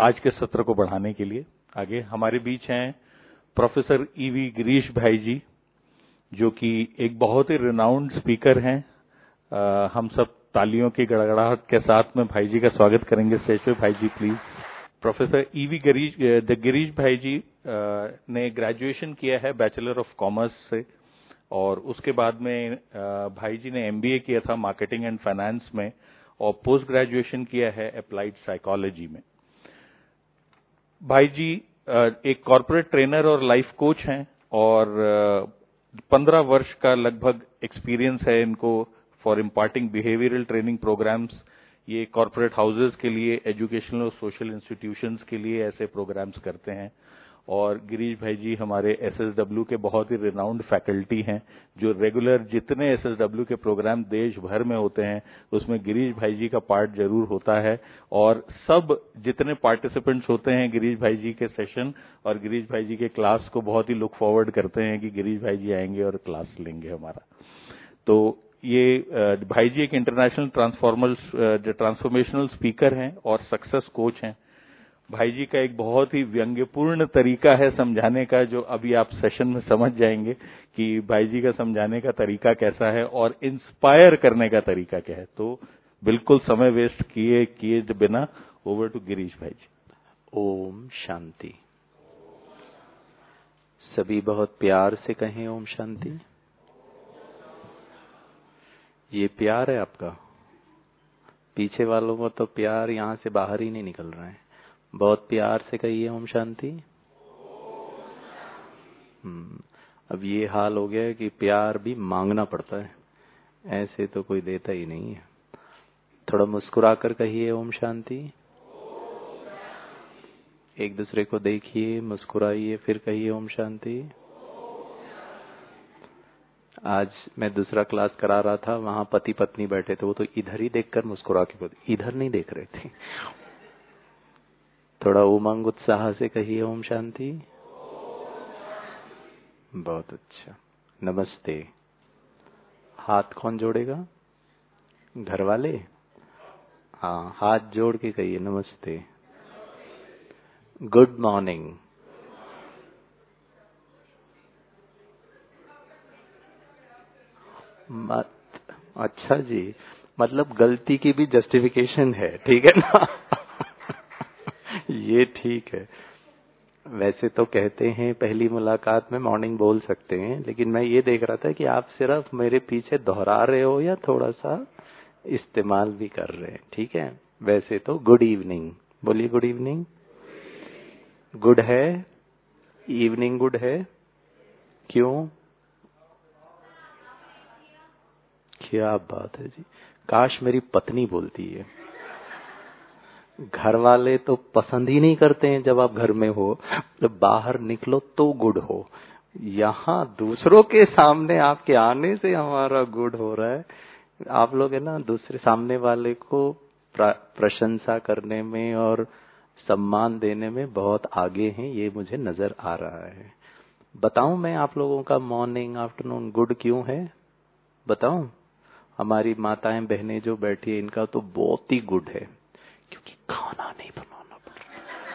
आज के सत्र को बढ़ाने के लिए आगे हमारे बीच हैं प्रोफेसर ईवी गिरीश भाई जी, जो कि एक बहुत ही रिनाउंड स्पीकर हैं। हम सब तालियों की गड़गड़ाहट के साथ में भाई जी का स्वागत करेंगे स्टेज पे। भाई जी प्लीज। प्रोफेसर ईवी गिरीश भाई जी ने ग्रेजुएशन किया है बैचलर ऑफ कॉमर्स से, और उसके बाद में भाई जी ने एमबीए किया था मार्केटिंग एंड फाइनेंस में, और पोस्ट ग्रेजुएशन किया है अप्लाइड साइकोलॉजी में। भाई जी एक कॉर्पोरेट ट्रेनर और लाइफ कोच हैं, और 15 वर्ष का लगभग एक्सपीरियंस है इनको for imparting behavioural training programmes. ये कॉर्पोरेट हाउसेस के लिए, एजुकेशनल और सोशल इंस्टीट्यूशंस के लिए ऐसे प्रोग्राम्स करते हैं। और गिरीश भाई जी हमारे एसएसडब्ल्यू के बहुत ही रिनाउंड फैकल्टी हैं, जो रेगुलर जितने एसएसडब्ल्यू के प्रोग्राम देश भर में होते हैं उसमें गिरीश भाई जी का पार्ट जरूर होता है। और सब जितने पार्टिसिपेंट्स होते हैं गिरीश भाई जी के सेशन और गिरीश भाई जी के क्लास को बहुत ही लुक फॉरवर्ड करते हैं कि गिरीश भाई जी आएंगे और क्लास लेंगे हमारा। तो ये भाई जी एक इंटरनेशनल ट्रांसफॉर्मेशनल स्पीकर हैं और सक्सेस कोच हैं। भाई जी का एक बहुत ही व्यंग्यपूर्ण तरीका है समझाने का, जो अभी आप सेशन में समझ जाएंगे कि भाई जी का समझाने का तरीका कैसा है और इंस्पायर करने का तरीका क्या है। तो बिल्कुल समय वेस्ट किए बिना ओवर टू गिरीश भाई जी। ओम शांति। सभी बहुत प्यार से कहें ओम शांति। ये प्यार है आपका। पीछे वालों को तो प्यार यहाँ से बाहर ही नहीं निकल रहा है। बहुत प्यार से कहिए ओम शांति। अब ये हाल हो गया है कि प्यार भी मांगना पड़ता है, ऐसे तो कोई देता ही नहीं है। थोड़ा मुस्कुरा कर कहिए ओम शांति। एक दूसरे को देखिए, मुस्कुराइए, फिर कहिए ओम शांति। आज मैं दूसरा क्लास करा रहा था, वहां पति पत्नी बैठे थे, वो तो इधर ही देखकर मुस्कुरा के बोले, इधर नहीं देख रहे थे। थोड़ा उमंग उत्साह से कहिए ओम शांति। बहुत अच्छा। नमस्ते। हाथ कौन जोड़ेगा? घर वाले? हाँ, हाथ जोड़ के कहिए नमस्ते। Good morning. मत अच्छा जी, मतलब गलती की भी जस्टिफिकेशन है, ठीक है ना? ये ठीक है। वैसे तो कहते हैं पहली मुलाकात में मॉर्निंग बोल सकते हैं, लेकिन मैं ये देख रहा था कि आप सिर्फ मेरे पीछे दोहरा रहे हो या थोड़ा सा इस्तेमाल भी कर रहे हैं, ठीक है? वैसे तो गुड इवनिंग बोलिए। Good evening. गुड है, इवनिंग गुड है। क्यों? क्या बात है जी। काश मेरी पत्नी बोलती है। घर वाले तो पसंद ही नहीं करते हैं जब आप घर में हो, जब बाहर निकलो तो गुड हो। यहाँ दूसरों के सामने आपके आने से हमारा गुड हो रहा है। आप लोग है ना दूसरे सामने वाले को प्रशंसा करने में और सम्मान देने में बहुत आगे हैं, ये मुझे नजर आ रहा है। बताऊं मैं आप लोगों का मॉर्निंग आफ्टरनून गुड क्यों है? बताऊं? हमारी माताएं बहनें जो बैठी है, इनका तो बहुत ही गुड है, क्योंकि खाना नहीं बनाना पड़ रहा।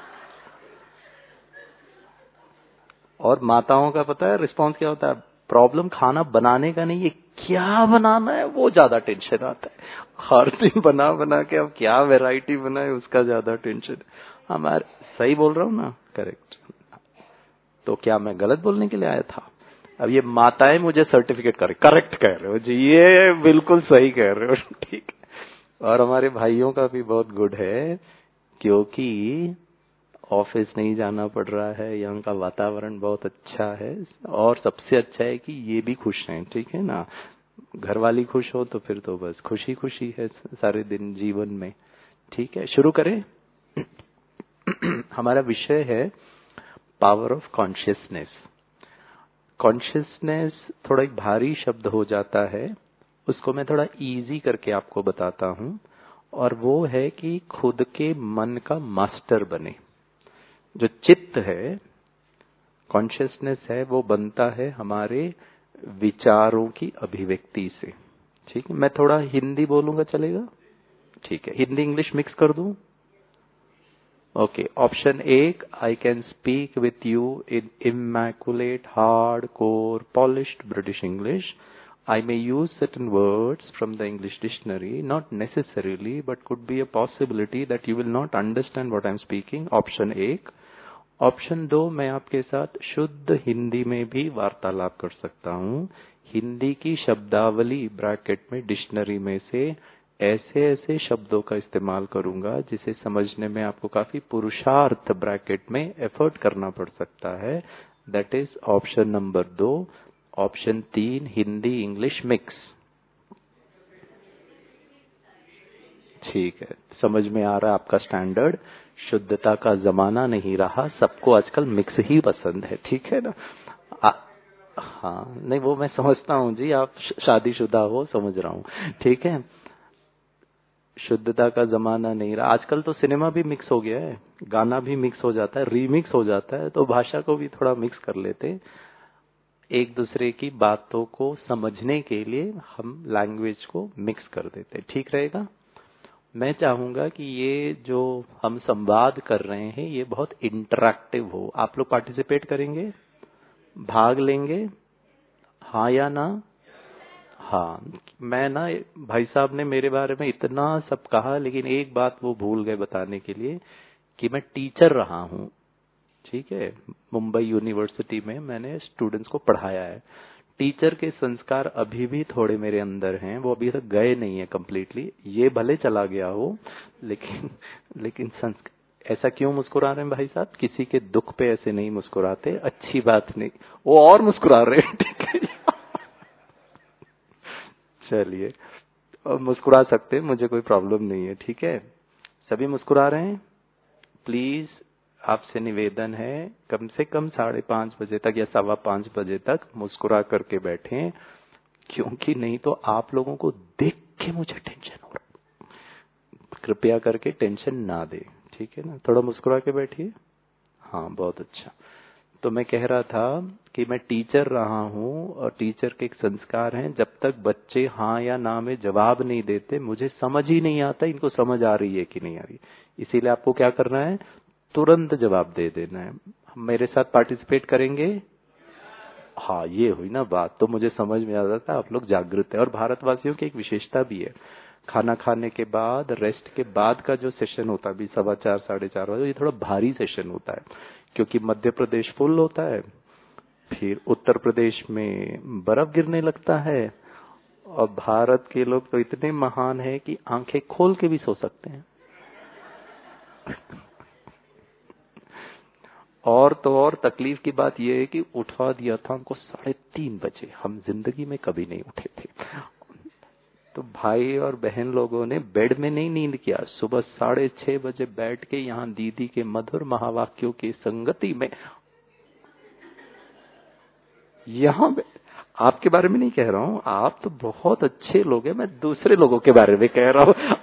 और माताओं का पता है रिस्पांस क्या होता है? प्रॉब्लम खाना बनाने का नहीं है, क्या बनाना है वो ज्यादा टेंशन आता है। हर दिन बना बना के अब क्या वैरायटी बनाए उसका ज्यादा टेंशन। हमारे सही बोल रहा हूँ ना? करेक्ट। तो क्या मैं गलत बोलने के लिए आया था? अब ये माताएं मुझे सर्टिफिकेट करे, करेक्ट कह रहे हो जी, ये बिल्कुल सही कह रहे हो, ठीक है। और हमारे भाइयों का भी बहुत गुड है, क्योंकि ऑफिस नहीं जाना पड़ रहा है, यहाँ का वातावरण बहुत अच्छा है, और सबसे अच्छा है कि ये भी खुश हैं, ठीक है ना? घर वाली खुश हो तो फिर तो बस खुशी खुशी है सारे दिन जीवन में। ठीक है, शुरू करें। हमारा विषय है पावर ऑफ कॉन्शियसनेस। कॉन्शियसनेस थोड़ा एक भारी शब्द हो जाता है, उसको मैं थोड़ा इजी करके आपको बताता हूं, और वो है कि खुद के मन का मास्टर बने। जो चित्त है, कॉन्शियसनेस है, वो बनता है हमारे विचारों की अभिव्यक्ति से। ठीक है, मैं थोड़ा हिंदी बोलूंगा, चलेगा? ठीक है, हिंदी इंग्लिश मिक्स कर दूं? Okay, option A, I can speak with you in immaculate, hardcore, polished British English. I may use certain words from the English dictionary, not necessarily, but could be a possibility that you will not understand what I'm speaking. Option A. Option 2, मैं आपके साथ शुद्ध हिंदी में भी वार्तालाप कर सकता हूँ। हिंदी की शब्दावली ब्रैकेट में डिक्शनरी में से ऐसे ऐसे शब्दों का इस्तेमाल करूंगा जिसे समझने में आपको काफी पुरुषार्थ ब्रैकेट में एफर्ट करना पड़ सकता है। That is option number 2। Option 3, Hindi English mix. ठीक है, समझ में आ रहा है आपका स्टैंडर्ड। शुद्धता का जमाना नहीं रहा, सबको आजकल मिक्स ही पसंद है, ठीक है ना। हाँ, नहीं वो मैं समझता हूँ जी, आप शादीशुदा हो, समझ रहा हूँ, ठीक है। शुद्धता का जमाना नहीं रहा, आजकल तो सिनेमा भी मिक्स हो गया है, गाना भी मिक्स हो जाता है, रीमिक्स हो जाता है, तो भाषा को भी थोड़ा मिक्स कर लेते, एक दूसरे की बातों को समझने के लिए हम लैंग्वेज को मिक्स कर देते, ठीक रहेगा। मैं चाहूंगा कि ये जो हम संवाद कर रहे हैं ये बहुत इंटरैक्टिव हो। आप लोग पार्टिसिपेट करेंगे, भाग लेंगे, हाँ या ना। हाँ, मैं ना, भाई साहब ने मेरे बारे में इतना सब कहा, लेकिन एक बात वो भूल गए बताने के लिए कि मैं टीचर रहा हूँ, ठीक है। मुंबई यूनिवर्सिटी में मैंने स्टूडेंट्स को पढ़ाया है। टीचर के संस्कार अभी भी थोड़े मेरे अंदर हैं, वो अभी तक गए नहीं है कंप्लीटली। ये भले चला गया हो, लेकिन ऐसा क्यों मुस्कुरा रहे हैं भाई साहब? किसी के दुख पे ऐसे नहीं मुस्कुराते, अच्छी बात नहीं। वो और मुस्कुरा रहे हैं, ठीक है। चलिए, मुस्कुरा सकते हैं, मुझे कोई प्रॉब्लम नहीं है, ठीक है। सभी मुस्कुरा रहे हैं। प्लीज आपसे निवेदन है, कम से कम 5:30 बजे तक या 5:15 बजे तक मुस्कुरा करके बैठें, क्योंकि नहीं तो आप लोगों को देख के मुझे टेंशन हो रहा है। कृपया करके टेंशन ना दे, ठीक है ना। थोड़ा मुस्कुरा के बैठिए। हाँ, बहुत अच्छा। तो मैं कह रहा था कि मैं टीचर रहा हूँ और टीचर के एक संस्कार हैं, जब तक बच्चे हाँ या ना में जवाब नहीं देते मुझे समझ ही नहीं आता इनको समझ आ रही है कि नहीं आ रही। इसीलिए आपको क्या करना है, तुरंत जवाब दे देना है। मेरे साथ पार्टिसिपेट करेंगे? हाँ, ये हुई ना बात, तो मुझे समझ में आ जाता है आप लोग जागृत है। और भारतवासियों की एक विशेषता भी है, खाना खाने के बाद, रेस्ट के बाद का जो सेशन होता है, 4:15 4:30 बजे, ये थोड़ा भारी सेशन होता है, क्योंकि मध्य प्रदेश फुल होता है, फिर उत्तर प्रदेश में बर्फ गिरने लगता है, और भारत के लोग तो इतने महान हैं कि आंखें खोल के भी सो सकते हैं। और तो और तकलीफ की बात यह है कि उठा दिया था हमको 3:30 बजे, हम जिंदगी में कभी नहीं उठे थे। तो भाई और बहन लोगों ने बेड में नहीं नींद किया, सुबह 6:30 बजे बैठ के यहाँ दीदी के मधुर महावाक्यों की संगति में, यहाँ आपके बारे में नहीं कह रहा हूँ, आप तो बहुत अच्छे लोग हैं, मैं दूसरे लोगों के बारे में कह रहा हूँ।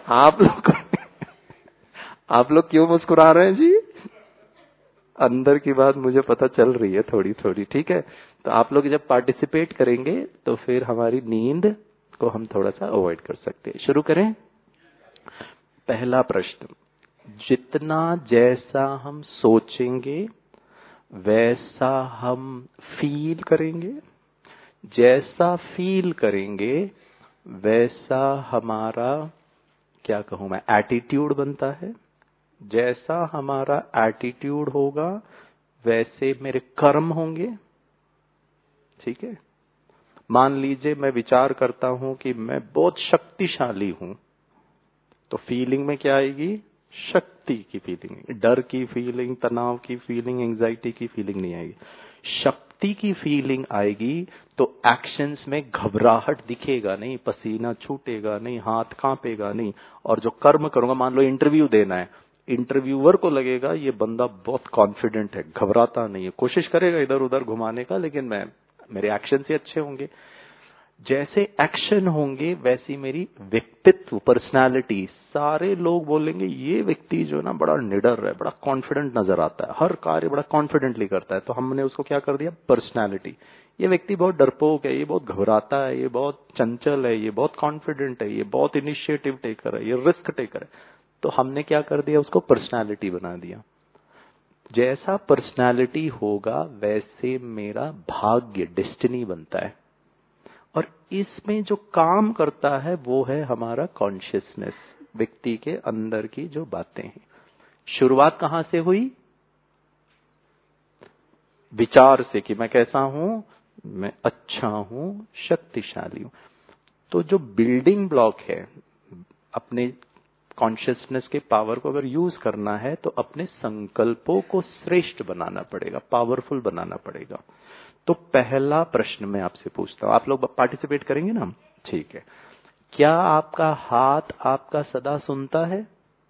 आप लोग क्यों मुस्कुरा रहे हैं जी? अंदर की बात मुझे पता चल रही है थोड़ी थोड़ी, ठीक है। तो आप लोग जब पार्टिसिपेट करेंगे तो फिर हमारी नींद को हम थोड़ा सा अवॉइड कर सकते हैं। शुरू करें। पहला प्रश्न, जितना जैसा हम सोचेंगे वैसा हम फील करेंगे, जैसा फील करेंगे वैसा हमारा, क्या कहूं मैं, एटीट्यूड बनता है। जैसा हमारा एटीट्यूड होगा वैसे मेरे कर्म होंगे, ठीक है। मान लीजिए मैं विचार करता हूं कि मैं बहुत शक्तिशाली हूं, तो फीलिंग में क्या आएगी? शक्ति की फीलिंग, डर की फीलिंग, तनाव की फीलिंग, एंजाइटी की फीलिंग नहीं आएगी। शक्ति की फीलिंग आएगी तो एक्शंस में घबराहट दिखेगा नहीं, पसीना छूटेगा नहीं, हाथ कांपेगा नहीं। और जो कर्म करूंगा, मान लो इंटरव्यू देना है, इंटरव्यूअर को लगेगा ये बंदा बहुत कॉन्फिडेंट है, घबराता नहीं है, कोशिश करेगा इधर उधर घुमाने का, लेकिन मेरे एक्शन से अच्छे होंगे। जैसे एक्शन होंगे वैसी मेरी व्यक्तित्व, पर्सनालिटी, सारे लोग बोलेंगे ये व्यक्ति जो ना बड़ा निडर है, बड़ा कॉन्फिडेंट नजर आता है, हर कार्य बड़ा कॉन्फिडेंटली करता है। तो हमने उसको क्या कर दिया? पर्सनालिटी। ये व्यक्ति बहुत डरपोक है, ये बहुत घबराता है, ये बहुत चंचल है, ये बहुत कॉन्फिडेंट है, ये बहुत इनिशिएटिव टेकर है, ये रिस्क टेकर है। तो हमने क्या कर दिया, उसको पर्सनालिटी बना दिया। जैसा पर्सनालिटी होगा वैसे मेरा भाग्य, डेस्टिनी बनता है। और इसमें जो काम करता है वो है हमारा कॉन्शियसनेस, व्यक्ति के अंदर की जो बातें हैं। शुरुआत कहां से हुई? विचार से कि मैं कैसा हूं, मैं अच्छा हूं, शक्तिशाली हूं। तो जो बिल्डिंग ब्लॉक है, अपने कॉन्शियसनेस के पावर को अगर यूज करना है तो अपने संकल्पों को श्रेष्ठ बनाना पड़ेगा, पावरफुल बनाना पड़ेगा। तो पहला प्रश्न मैं आपसे पूछता हूं, आप लोग पार्टिसिपेट करेंगे ना? ठीक है। क्या आपका हाथ आपका सदा सुनता है?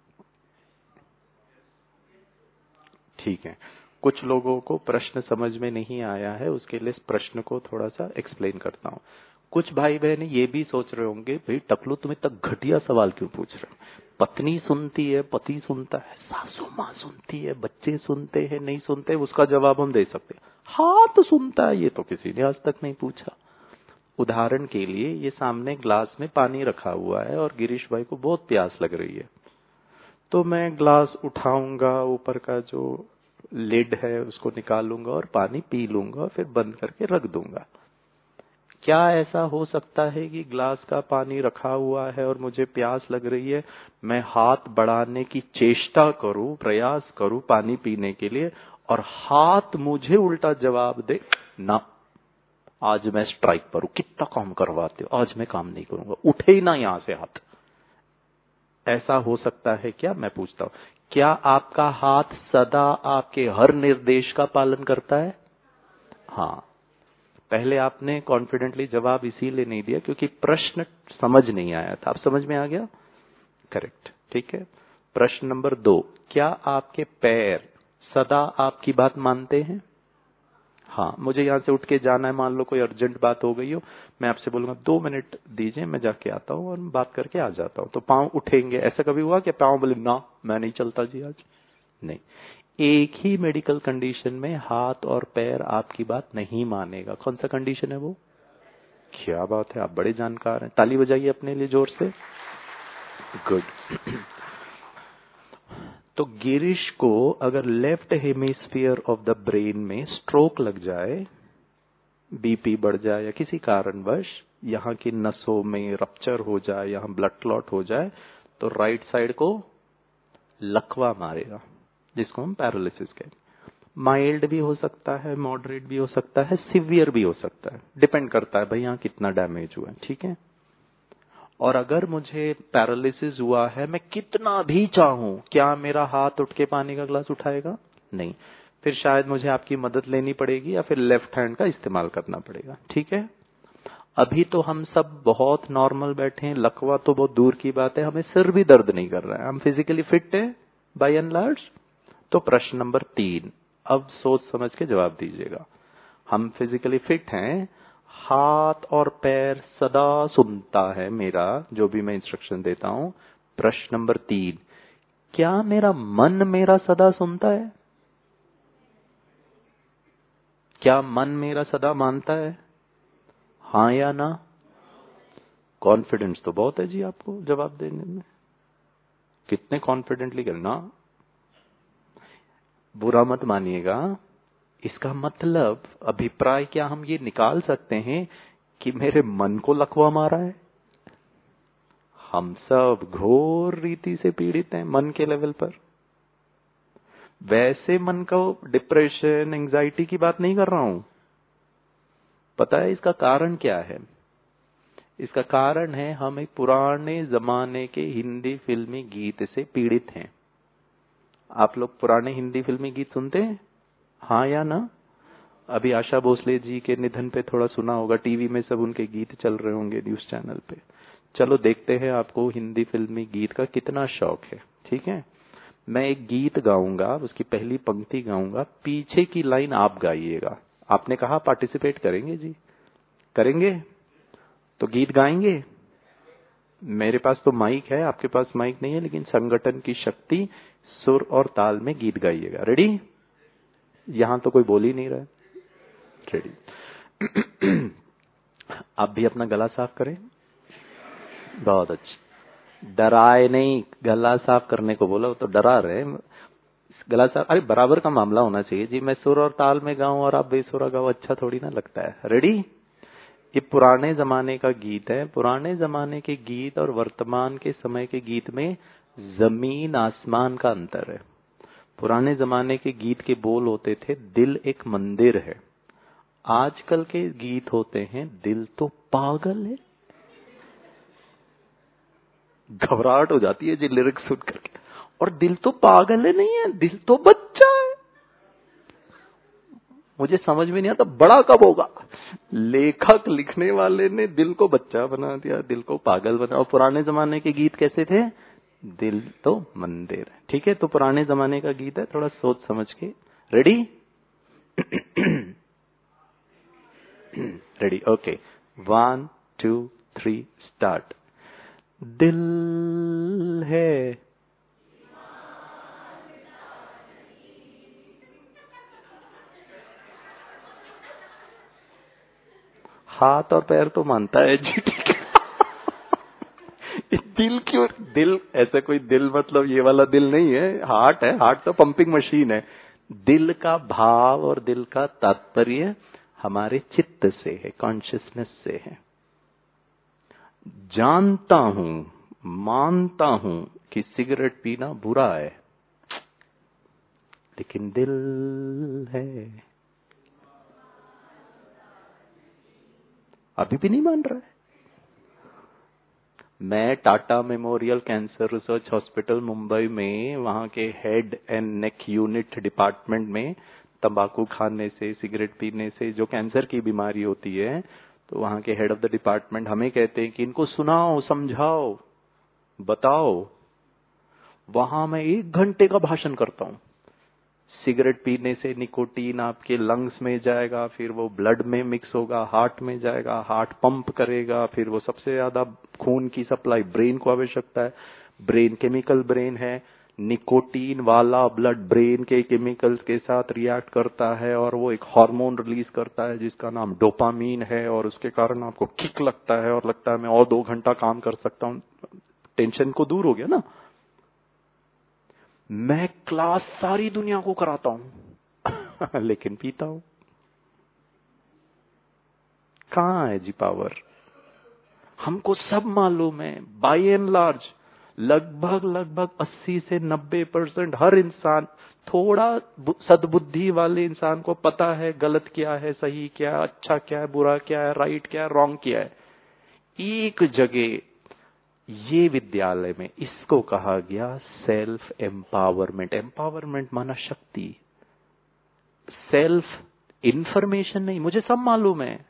ठीक है। कुछ लोगों को प्रश्न समझ में नहीं आया है, उसके लिए इस प्रश्न को थोड़ा सा एक्सप्लेन करता हूं। कुछ भाई बहन ये भी सोच रहे होंगे, भाई टकलू तुम इतना घटिया सवाल क्यों पूछ रहे हो? पत्नी सुनती है, पति सुनता है, सासू माँ सुनती है, बच्चे सुनते हैं, नहीं सुनते, उसका जवाब हम दे सकते हैं। हाथ सुनता है, ये तो किसी ने आज तक नहीं पूछा। उदाहरण के लिए ये सामने ग्लास में पानी रखा हुआ है और गिरीश भाई को बहुत प्यास लग रही है, तो मैं ग्लास उठाऊंगा, ऊपर का जो लिड है उसको निकालूंगा और पानी पी लूंगा और फिर बंद करके रख दूंगा। क्या ऐसा हो सकता है कि ग्लास का पानी रखा हुआ है और मुझे प्यास लग रही है, मैं हाथ बढ़ाने की चेष्टा करूं, प्रयास करूं पानी पीने के लिए, और हाथ मुझे उल्टा जवाब दे, ना आज मैं स्ट्राइक पर हूं, कितना काम करवाते हो, आज मैं काम नहीं करूंगा, उठे ही ना यहां से हाथ। ऐसा हो सकता है क्या? मैं पूछता हूं, क्या आपका हाथ सदा आपके हर निर्देश का पालन करता है? हाँ। पहले आपने कॉन्फिडेंटली जवाब इसीलिए नहीं दिया क्योंकि प्रश्न समझ नहीं आया था। अब समझ में आ गया? करेक्ट, ठीक है। प्रश्न नंबर 2, क्या आपके पैर सदा आपकी बात मानते हैं? हाँ। मुझे यहां से उठ के जाना है, मान लो कोई अर्जेंट बात हो गई हो, मैं आपसे बोलूंगा 2 मिनट दीजिए, मैं जाके आता हूँ और बात करके आ जाता हूँ, तो पांव उठेंगे। ऐसा कभी हुआ कि पांव बोले ना मैं नहीं चलता जी आज? नहीं। एक ही मेडिकल कंडीशन में हाथ और पैर आपकी बात नहीं मानेगा। कौन सा कंडीशन है वो? क्या बात है, आप बड़े जानकार हैं, ताली बजाइए अपने लिए जोर से। गुड। तो गिरीश को अगर left hemisphere of the brain में स्ट्रोक लग जाए, बीपी बढ़ जाए या किसी कारणवश यहाँ की नसों में रप्चर हो जाए, यहाँ ब्लड क्लॉट हो जाए, तो राइट साइड को लकवा मारेगा, जिसको हम पैरालिसिस कहते हैं। माइल्ड भी हो सकता है, मॉडरेट भी हो सकता है, सिवियर भी हो सकता है, डिपेंड करता है भाई यहाँ कितना डैमेज हुआ है। ठीक है। और अगर मुझे पैरालिसिस हुआ है, मैं कितना भी चाहूं, क्या मेरा हाथ उठ के पानी का ग्लास उठाएगा? नहीं। फिर शायद मुझे आपकी मदद लेनी पड़ेगी या फिर लेफ्ट हैंड का इस्तेमाल करना पड़ेगा। ठीक है। अभी तो हम सब बहुत नॉर्मल बैठे हैं, लकवा तो बहुत दूर की बात है, हमें सिर भी दर्द नहीं कर रहा है, हम फिजिकली फिट है बाय एंड लार्ज। तो प्रश्न नंबर 3, अब सोच समझ के जवाब दीजिएगा। हम फिजिकली फिट हैं, हाथ और पैर सदा सुनता है मेरा जो भी मैं इंस्ट्रक्शन देता हूं। प्रश्न नंबर 3, क्या मेरा मन मेरा सदा सुनता है? क्या मन मेरा सदा मानता है? हाँ या ना? कॉन्फिडेंस तो बहुत है जी आपको जवाब देने में, कितने कॉन्फिडेंटली करना। बुरा मत मानिएगा, इसका मतलब अभिप्राय क्या हम ये निकाल सकते हैं कि मेरे मन को लकवा मारा है? हम सब घोर रीति से पीड़ित हैं मन के लेवल पर। वैसे मन को डिप्रेशन, एंजाइटी की बात नहीं कर रहा हूं। पता है इसका कारण क्या है? इसका कारण है हम एक पुराने जमाने के हिंदी फिल्मी गीत से पीड़ित हैं। आप लोग पुराने हिंदी फिल्मी गीत सुनते हैं? हाँ या ना? अभी आशा भोसले जी के निधन पे थोड़ा सुना होगा, टीवी में सब उनके गीत चल रहे होंगे न्यूज चैनल पे। चलो देखते हैं आपको हिंदी फिल्मी गीत का कितना शौक है। ठीक है। मैं एक गीत गाऊंगा, उसकी पहली पंक्ति गाऊंगा, पीछे की लाइन आप गाइएगा। आपने कहा पार्टिसिपेट करेंगे जी, करेंगे तो गीत गाएंगे। मेरे पास तो माइक है, आपके पास माइक नहीं है, लेकिन संगठन की शक्ति, सुर और ताल में गीत गाइएगा। रेडी? यहां तो कोई बोल ही नहीं रहा है। रेडी? आप भी अपना गला साफ करें। बहुत अच्छा। डराए नहीं, गला साफ करने को बोला, वो तो डरा रहे। गला साफ, अरे बराबर का मामला होना चाहिए जी। मैं सुर और ताल में गाऊं और आप बेसुरा गाओ, अच्छा थोड़ी ना लगता है। रेडी? ये पुराने जमाने का गीत है। पुराने जमाने के गीत और वर्तमान के समय के गीत में जमीन आसमान का अंतर है। पुराने जमाने के गीत के बोल होते थे, दिल एक मंदिर है। आजकल के गीत होते हैं, दिल तो पागल है। घबराहट हो जाती है जी लिरिक्स सुन करके। और दिल तो पागल है नहीं है, दिल तो बच्चा है। मुझे समझ में नहीं आता बड़ा कब होगा। लेखक लिखने वाले ने दिल को बच्चा बना दिया, दिल को पागल बना। और पुराने जमाने के गीत कैसे थे? दिल तो मंदिर है। ठीक है, तो पुराने जमाने का गीत है, थोड़ा सोच समझ के। रेडी? रेडी? Okay, 1 2 3 start. दिल है हाथ और पैर तो मानता है जी, ठीक है। दिल क्यों? दिल ऐसे कोई दिल मतलब ये वाला दिल नहीं है, हार्ट है। हार्ट तो पंपिंग मशीन है। दिल का भाव और दिल का तात्पर्य हमारे चित्त से है, कॉन्शियसनेस से है। जानता हूं, मानता हूं कि सिगरेट पीना बुरा है, लेकिन दिल है, अभी भी नहीं मान रहा है। मैं Tata memorial cancer research hospital Mumbai में वहां के head and neck unit department में तंबाकू खाने से, सिगरेट पीने से जो कैंसर की बीमारी होती है, तो वहां के हेड ऑफ द डिपार्टमेंट हमें कहते हैं कि इनको सुनाओ, समझाओ, बताओ। वहां मैं 1 घंटे का भाषण करता हूं। सिगरेट पीने से निकोटीन आपके लंग्स में जाएगा, फिर वो ब्लड में मिक्स होगा, हार्ट में जाएगा, हार्ट पंप करेगा, फिर वो सबसे ज्यादा खून की सप्लाई ब्रेन को आवश्यकता है। ब्रेन केमिकल ब्रेन है, निकोटीन वाला ब्लड ब्रेन के केमिकल्स के साथ रिएक्ट करता है और वो एक हार्मोन रिलीज करता है जिसका नाम डोपामीन है, और उसके कारण आपको किक लगता है और लगता है मैं और 2 घंटा काम कर सकता हूं। टेंशन को दूर हो गया ना। मैं क्लास सारी दुनिया को कराता हूं लेकिन पीता हूं। कहां है जी पावर? हमको सब मालूम है, बाय एंड लार्ज लगभग 80 से 90% हर इंसान, थोड़ा सद्बुद्धि वाले इंसान को पता है गलत क्या है, सही क्या है, अच्छा क्या है, बुरा क्या है, राइट क्या है, रॉन्ग क्या है। एक जगह ये विद्यालय में इसको कहा गया सेल्फ एम्पावरमेंट। एम्पावरमेंट माना शक्ति, सेल्फ इंफॉर्मेशन नहीं। मुझे सब मालूम है,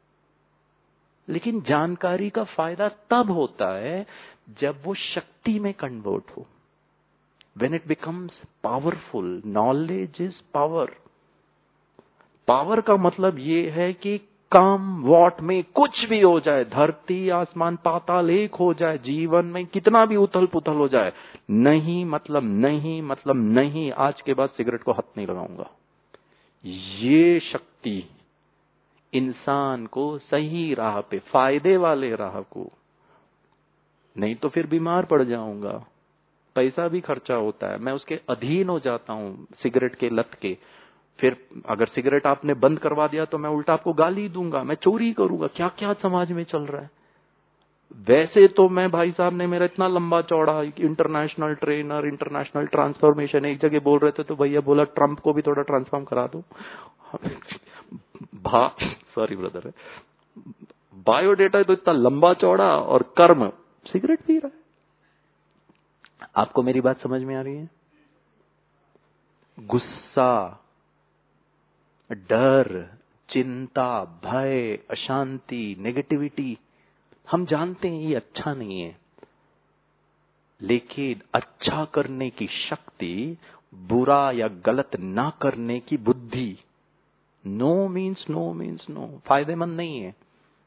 लेकिन जानकारी का फायदा तब होता है जब वो शक्ति में कन्वर्ट हो। When it becomes powerful. Knowledge is power. Power का मतलब ये है कि कम वॉट में कुछ भी हो जाए, धरती आसमान पाताल एक हो जाए, जीवन में कितना भी उथल पुथल हो जाए, नहीं मतलब नहीं, मतलब नहीं, आज के बाद सिगरेट को हाथ नहीं लगाऊंगा। ये शक्ति इंसान को सही राह पे, फायदे वाले राह को, नहीं तो फिर बीमार पड़ जाऊंगा, पैसा भी खर्चा होता है, मैं उसके अधीन हो जाता हूं सिगरेट के लत के। फिर अगर सिगरेट आपने बंद करवा दिया तो मैं उल्टा आपको गाली दूंगा, मैं चोरी करूंगा, क्या क्या समाज में चल रहा है। वैसे तो मैं, भाई साहब ने मेरा इतना लंबा चौड़ा इंटरनेशनल ट्रेनर, इंटरनेशनल ट्रांसफॉर्मेशन, एक जगह बोल रहे थे तो भैया बोला ट्रंप को भी थोड़ा ट्रांसफॉर्म करा दो। सॉरी ब्रदर, बायोडेटा तो इतना लंबा चौड़ा और कर्म सिगरेट पी रहा है। आपको मेरी बात समझ में आ रही है? गुस्सा, डर, चिंता, भय, अशांति, नेगेटिविटी, हम जानते हैं ये अच्छा नहीं है, लेकिन अच्छा करने की शक्ति, बुरा या गलत ना करने की बुद्धि, no means no means no, फायदेमंद नहीं है,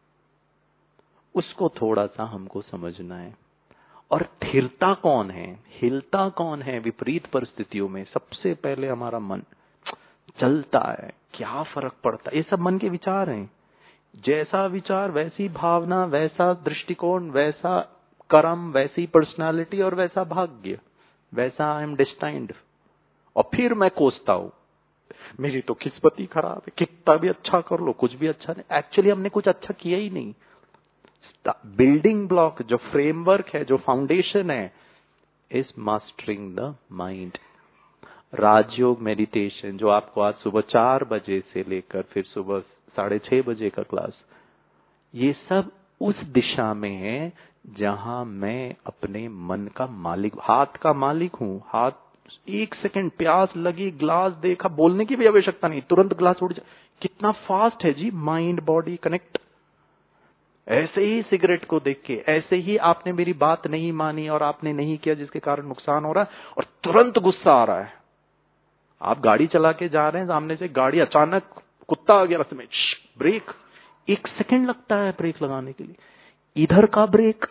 उसको थोड़ा सा हमको समझना है। और थिरता कौन है, हिलता कौन है विपरीत परिस्थितियों में? सबसे पहले हमारा मन चलता है, क्या फर्क पड़ता है, ये सब मन के विचार हैं। जैसा विचार वैसी भावना, वैसा दृष्टिकोण, वैसा कर्म, वैसी पर्सनालिटी और वैसा भाग्य, वैसा आई एम डेस्टाइंड। और फिर मैं कोसता हूं मेरी तो किस्मत ही खराब है, कितना भी अच्छा कर लो कुछ भी अच्छा नहीं। एक्चुअली हमने कुछ अच्छा किया ही नहीं। बिल्डिंग ब्लॉक, जो फ्रेमवर्क है, जो फाउंडेशन है, is mastering the mind. Rajyoga meditation जो आपको आज सुबह 4 बजे से लेकर फिर सुबह 6:30 बजे का क्लास, ये सब उस दिशा में है जहां मैं अपने मन का मालिक, हाथ का मालिक हूं। हाथ 1 सेकंड प्यास लगी, ग्लास देखा, बोलने की भी आवश्यकता नहीं, तुरंत ग्लास उठ जाए। कितना फास्ट है जी माइंड बॉडी कनेक्ट। ऐसे ही सिगरेट को देख के, ऐसे ही आपने मेरी बात नहीं मानी और आपने नहीं किया जिसके कारण नुकसान हो रहा है और तुरंत गुस्सा आ रहा है। आप गाड़ी चला के जा रहे हैं, सामने से गाड़ी, अचानक कुत्ता आ गया रास्ते में, ब्रेक, 1 सेकंड लगता है ब्रेक लगाने के लिए। इधर का ब्रेक,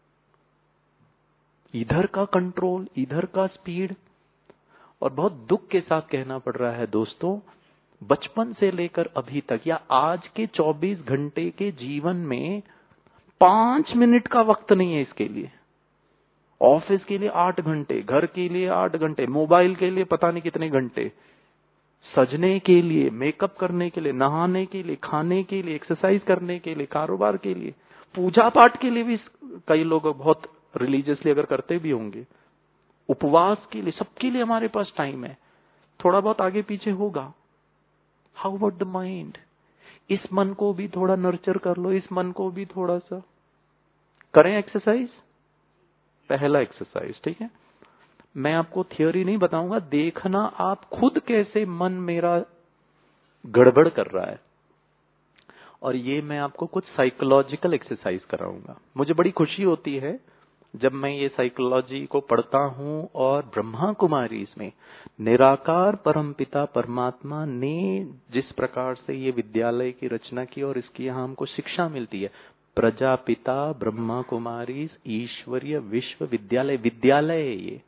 इधर का कंट्रोल, इधर का स्पीड। और बहुत दुख के साथ कहना पड़ रहा है दोस्तों, बचपन से लेकर अभी तक या आज के 24 घंटे के जीवन में 5 मिनट का वक्त नहीं है इसके लिए। ऑफिस के लिए 8 घंटे, घर के लिए 8 घंटे, मोबाइल के लिए पता नहीं कितने घंटे, सजने के लिए, मेकअप करने के लिए, नहाने के लिए, खाने के लिए, एक्सरसाइज करने के लिए, कारोबार के लिए, पूजा पाठ के लिए भी कई लोग बहुत रिलीजियसली अगर करते भी होंगे, उपवास के लिए, सबके लिए हमारे पास टाइम है। थोड़ा बहुत आगे पीछे होगा। How about the mind? इस मन को भी थोड़ा नर्चर कर लो, इस मन को भी थोड़ा सा करें एक्सरसाइज। पहला एक्सरसाइज, ठीक है, मैं आपको थियोरी नहीं बताऊंगा, देखना आप खुद कैसे मन मेरा गड़बड़ कर रहा है। और ये मैं आपको कुछ साइकोलॉजिकल एक्सरसाइज कराऊंगा। मुझे बड़ी खुशी होती है जब मैं ये साइकोलॉजी को पढ़ता हूं और ब्रह्मा कुमारी इसमें निराकार परमपिता परमात्मा ने जिस प्रकार से ये विद्यालय की रचना की और इसकी यहाँ हमको शिक्षा मिलती है। प्रजापिता ब्रह्मा कुमारी ईश्वरीय विश्वविद्यालय, विद्यालय है ये।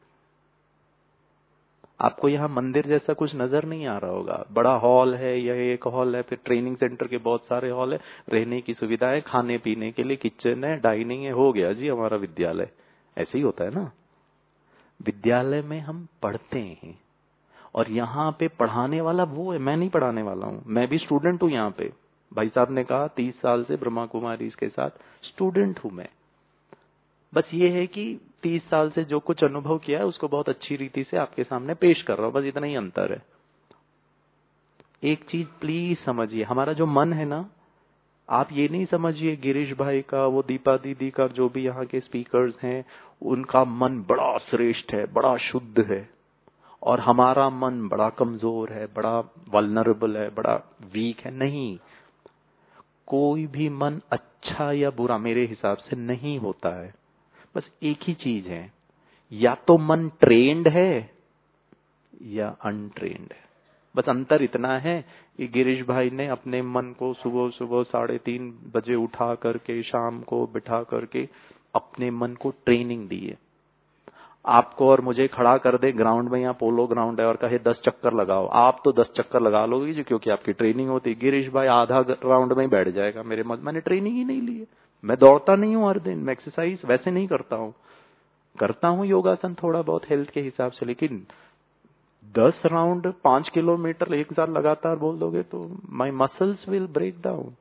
आपको यहाँ मंदिर जैसा कुछ नजर नहीं आ रहा होगा, बड़ा हॉल है, यह एक हॉल है, फिर ट्रेनिंग सेंटर के बहुत सारे हॉल है, रहने की सुविधा है, खाने पीने के लिए किचन है, डाइनिंग है, हो गया जी हमारा विद्यालय। ऐसे ही होता है ना। विद्यालय में हम पढ़ते हैं और यहाँ पे पढ़ाने वाला वो है, मैं नहीं पढ़ाने वाला हूँ, मैं भी स्टूडेंट हूँ यहाँ पे। भाई साहब ने कहा 30 साल से ब्रह्मा कुमारी के साथ स्टूडेंट हूं मैं। बस ये है कि 30 साल से जो कुछ अनुभव किया है उसको बहुत अच्छी रीति से आपके सामने पेश कर रहा हूं, बस इतना ही अंतर है। एक चीज प्लीज समझिए, हमारा जो मन है ना, आप ये नहीं समझिए गिरीश भाई का, वो दीपा दीदी का, जो भी यहाँ के स्पीकर्स हैं, उनका मन बड़ा श्रेष्ठ है, बड़ा शुद्ध है, और हमारा मन बड़ा कमजोर है, बड़ा वल्नरेबल है, बड़ा वीक है। नहीं, कोई भी मन अच्छा या बुरा मेरे हिसाब से नहीं होता है। बस एक ही चीज है, या तो मन ट्रेन्ड है या अनट्रेन्ड है। बस अंतर इतना है कि गिरीश भाई ने अपने मन को सुबह सुबह 3:30 बजे उठा करके शाम को बिठा करके अपने मन को ट्रेनिंग दी है। आपको और मुझे खड़ा कर दे ग्राउंड में, यहाँ पोलो ग्राउंड है, और कहे 10 चक्कर लगाओ, आप तो 10 चक्कर लगा लोगे जी, क्योंकि आपकी ट्रेनिंग होती है। गिरीश भाई आधा राउंड में ही बैठ जाएगा। मेरे मन, मैंने ट्रेनिंग ही नहीं ली है, मैं दौड़ता नहीं हूँ हर दिन, मैं एक्सरसाइज वैसे नहीं करता हूँ, करता हूँ योगासन थोड़ा बहुत हेल्थ के हिसाब से, लेकिन 10 राउंड 5 किलोमीटर एक साथ लगातार बोल दोगे तो my muscles will break down.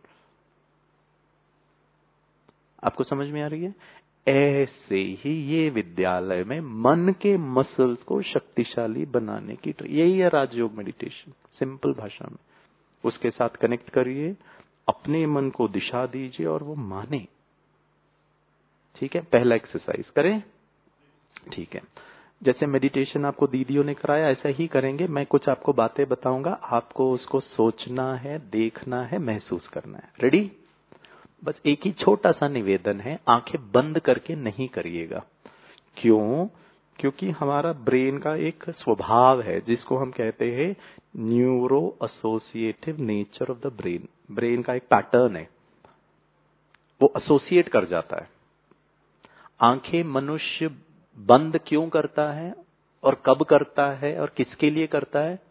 आपको समझ में आ रही है? ऐसे ही ये विद्यालय में मन के मसल्स को शक्तिशाली बनाने की, यही है राजयोग मेडिटेशन, सिंपल भाषा में। उसके साथ कनेक्ट करिए, अपने मन को दिशा दीजिए और वो माने। ठीक है, पहला एक्सरसाइज करें। ठीक है, जैसे मेडिटेशन आपको दीदियों ने कराया ऐसा ही करेंगे। मैं कुछ आपको बातें बताऊंगा, आपको उसको सोचना है, देखना है, महसूस करना है। रेडी? बस एक ही छोटा सा निवेदन है, आंखें बंद करके नहीं करिएगा। क्यों? क्योंकि हमारा ब्रेन का एक स्वभाव है जिसको हम कहते हैं neuro associative nature of the brain. Brain का एक पैटर्न है, वो एसोसिएट कर जाता है। आंखें मनुष्य बंद क्यों करता है और कब करता है और किसके लिए करता है?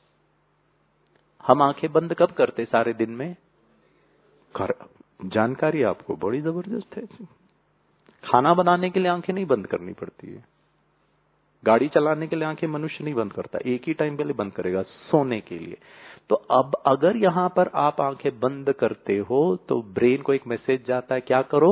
हम आंखें बंद कब करते सारे दिन में? जानकारी आपको बड़ी जबरदस्त है। खाना बनाने के लिए आंखें नहीं बंद करनी पड़ती है। गाड़ी चलाने के लिए आंखें मनुष्य नहीं बंद करता, एक ही टाइम के लिए बंद करेगा, सोने के लिए। तो अब अगर यहां पर आप आंखें बंद करते हो तो ब्रेन को एक मैसेज जाता है, क्या करो?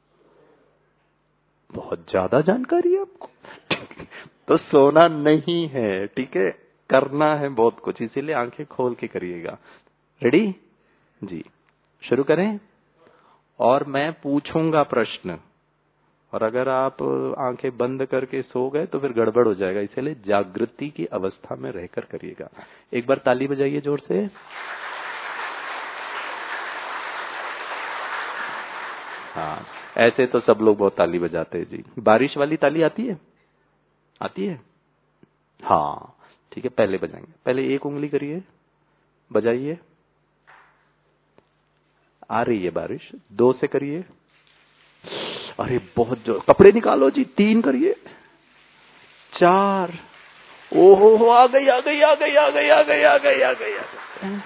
बहुत ज्यादा जानकारी है आपको। तो सोना नहीं है, ठीक है, करना है बहुत कुछ, इसीलिए आंखें खोल के करिएगा। रेडी जी, शुरू करें। और मैं पूछूंगा प्रश्न, और अगर आप आंखें बंद करके सो गए तो फिर गड़बड़ हो जाएगा, इसलिए जागृति की अवस्था में रहकर करिएगा। एक बार ताली बजाइए जोर से। हाँ, ऐसे तो सब लोग बहुत ताली बजाते हैं जी। बारिश वाली ताली आती है? आती है? हाँ ठीक है, पहले बजाएंगे। पहले एक उंगली करिए, बजाइए। आ रही है बारिश। दो से करिए। अरे बहुत जोर। कपड़े निकालो जी। तीन करिए। चार। ओहो, आ गई आ गई आ गई आ गई आ गई आ गई आ गई आ गई।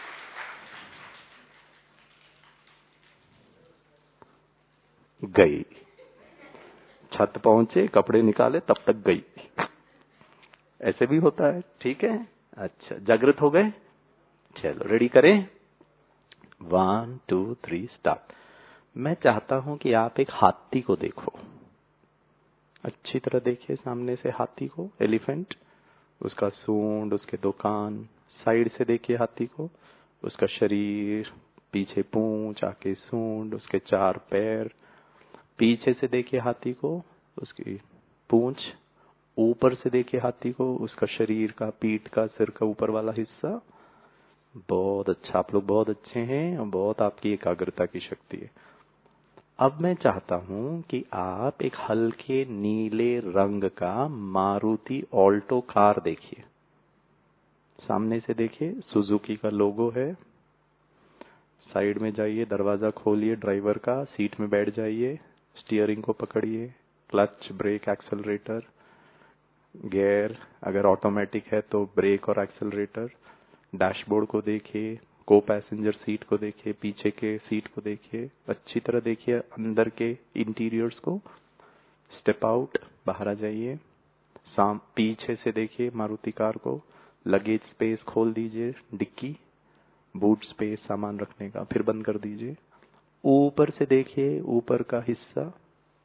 गई। छत पहुंचे, कपड़े निकाले, तब तक गई। ऐसे भी होता है, ठीक है। अच्छा, जागृत हो गए? चलो रेडी करें। 1 2 3 स्टार्ट। मैं चाहता हूं कि आप एक हाथी को देखो, अच्छी तरह देखिए सामने से हाथी को, एलिफेंट। उसका सूंड, उसके दो कान, साइड से देखिए हाथी को, उसका शरीर, पीछे पूंछ, आगे सूंड, उसके चार पैर। पीछे से देखिए हाथी को, उसकी पूंछ। ऊपर से देखिए हाथी को, उसका शरीर का, पीठ का, सिर का ऊपर वाला हिस्सा। बहुत अच्छा, आप लोग बहुत अच्छे हैं और बहुत आपकी एकाग्रता की शक्ति है। अब मैं चाहता हूं कि आप एक हल्के नीले रंग का मारुति ऑल्टो कार देखिए। सामने से देखिए, सुजुकी का लोगो है। साइड में जाइए, दरवाजा खोलिए ड्राइवर का, सीट में बैठ जाइए, स्टीयरिंग को पकड़िए, क्लच, ब्रेक, एक्सेलरेटर, गियर, अगर ऑटोमेटिक है तो ब्रेक और एक्सेलरेटर। डैशबोर्ड को देखिए, को पैसेंजर सीट को देखिए, पीछे के सीट को देखिए, अच्छी तरह देखिए अंदर के इंटीरियर्स को। स्टेप आउट, बाहर आ जाइए। पीछे से देखिए मारुति कार को, लगेज स्पेस खोल दीजिए, डिक्की, बूट स्पेस सामान रखने का, फिर बंद कर दीजिए। ऊपर से देखिए, ऊपर का हिस्सा,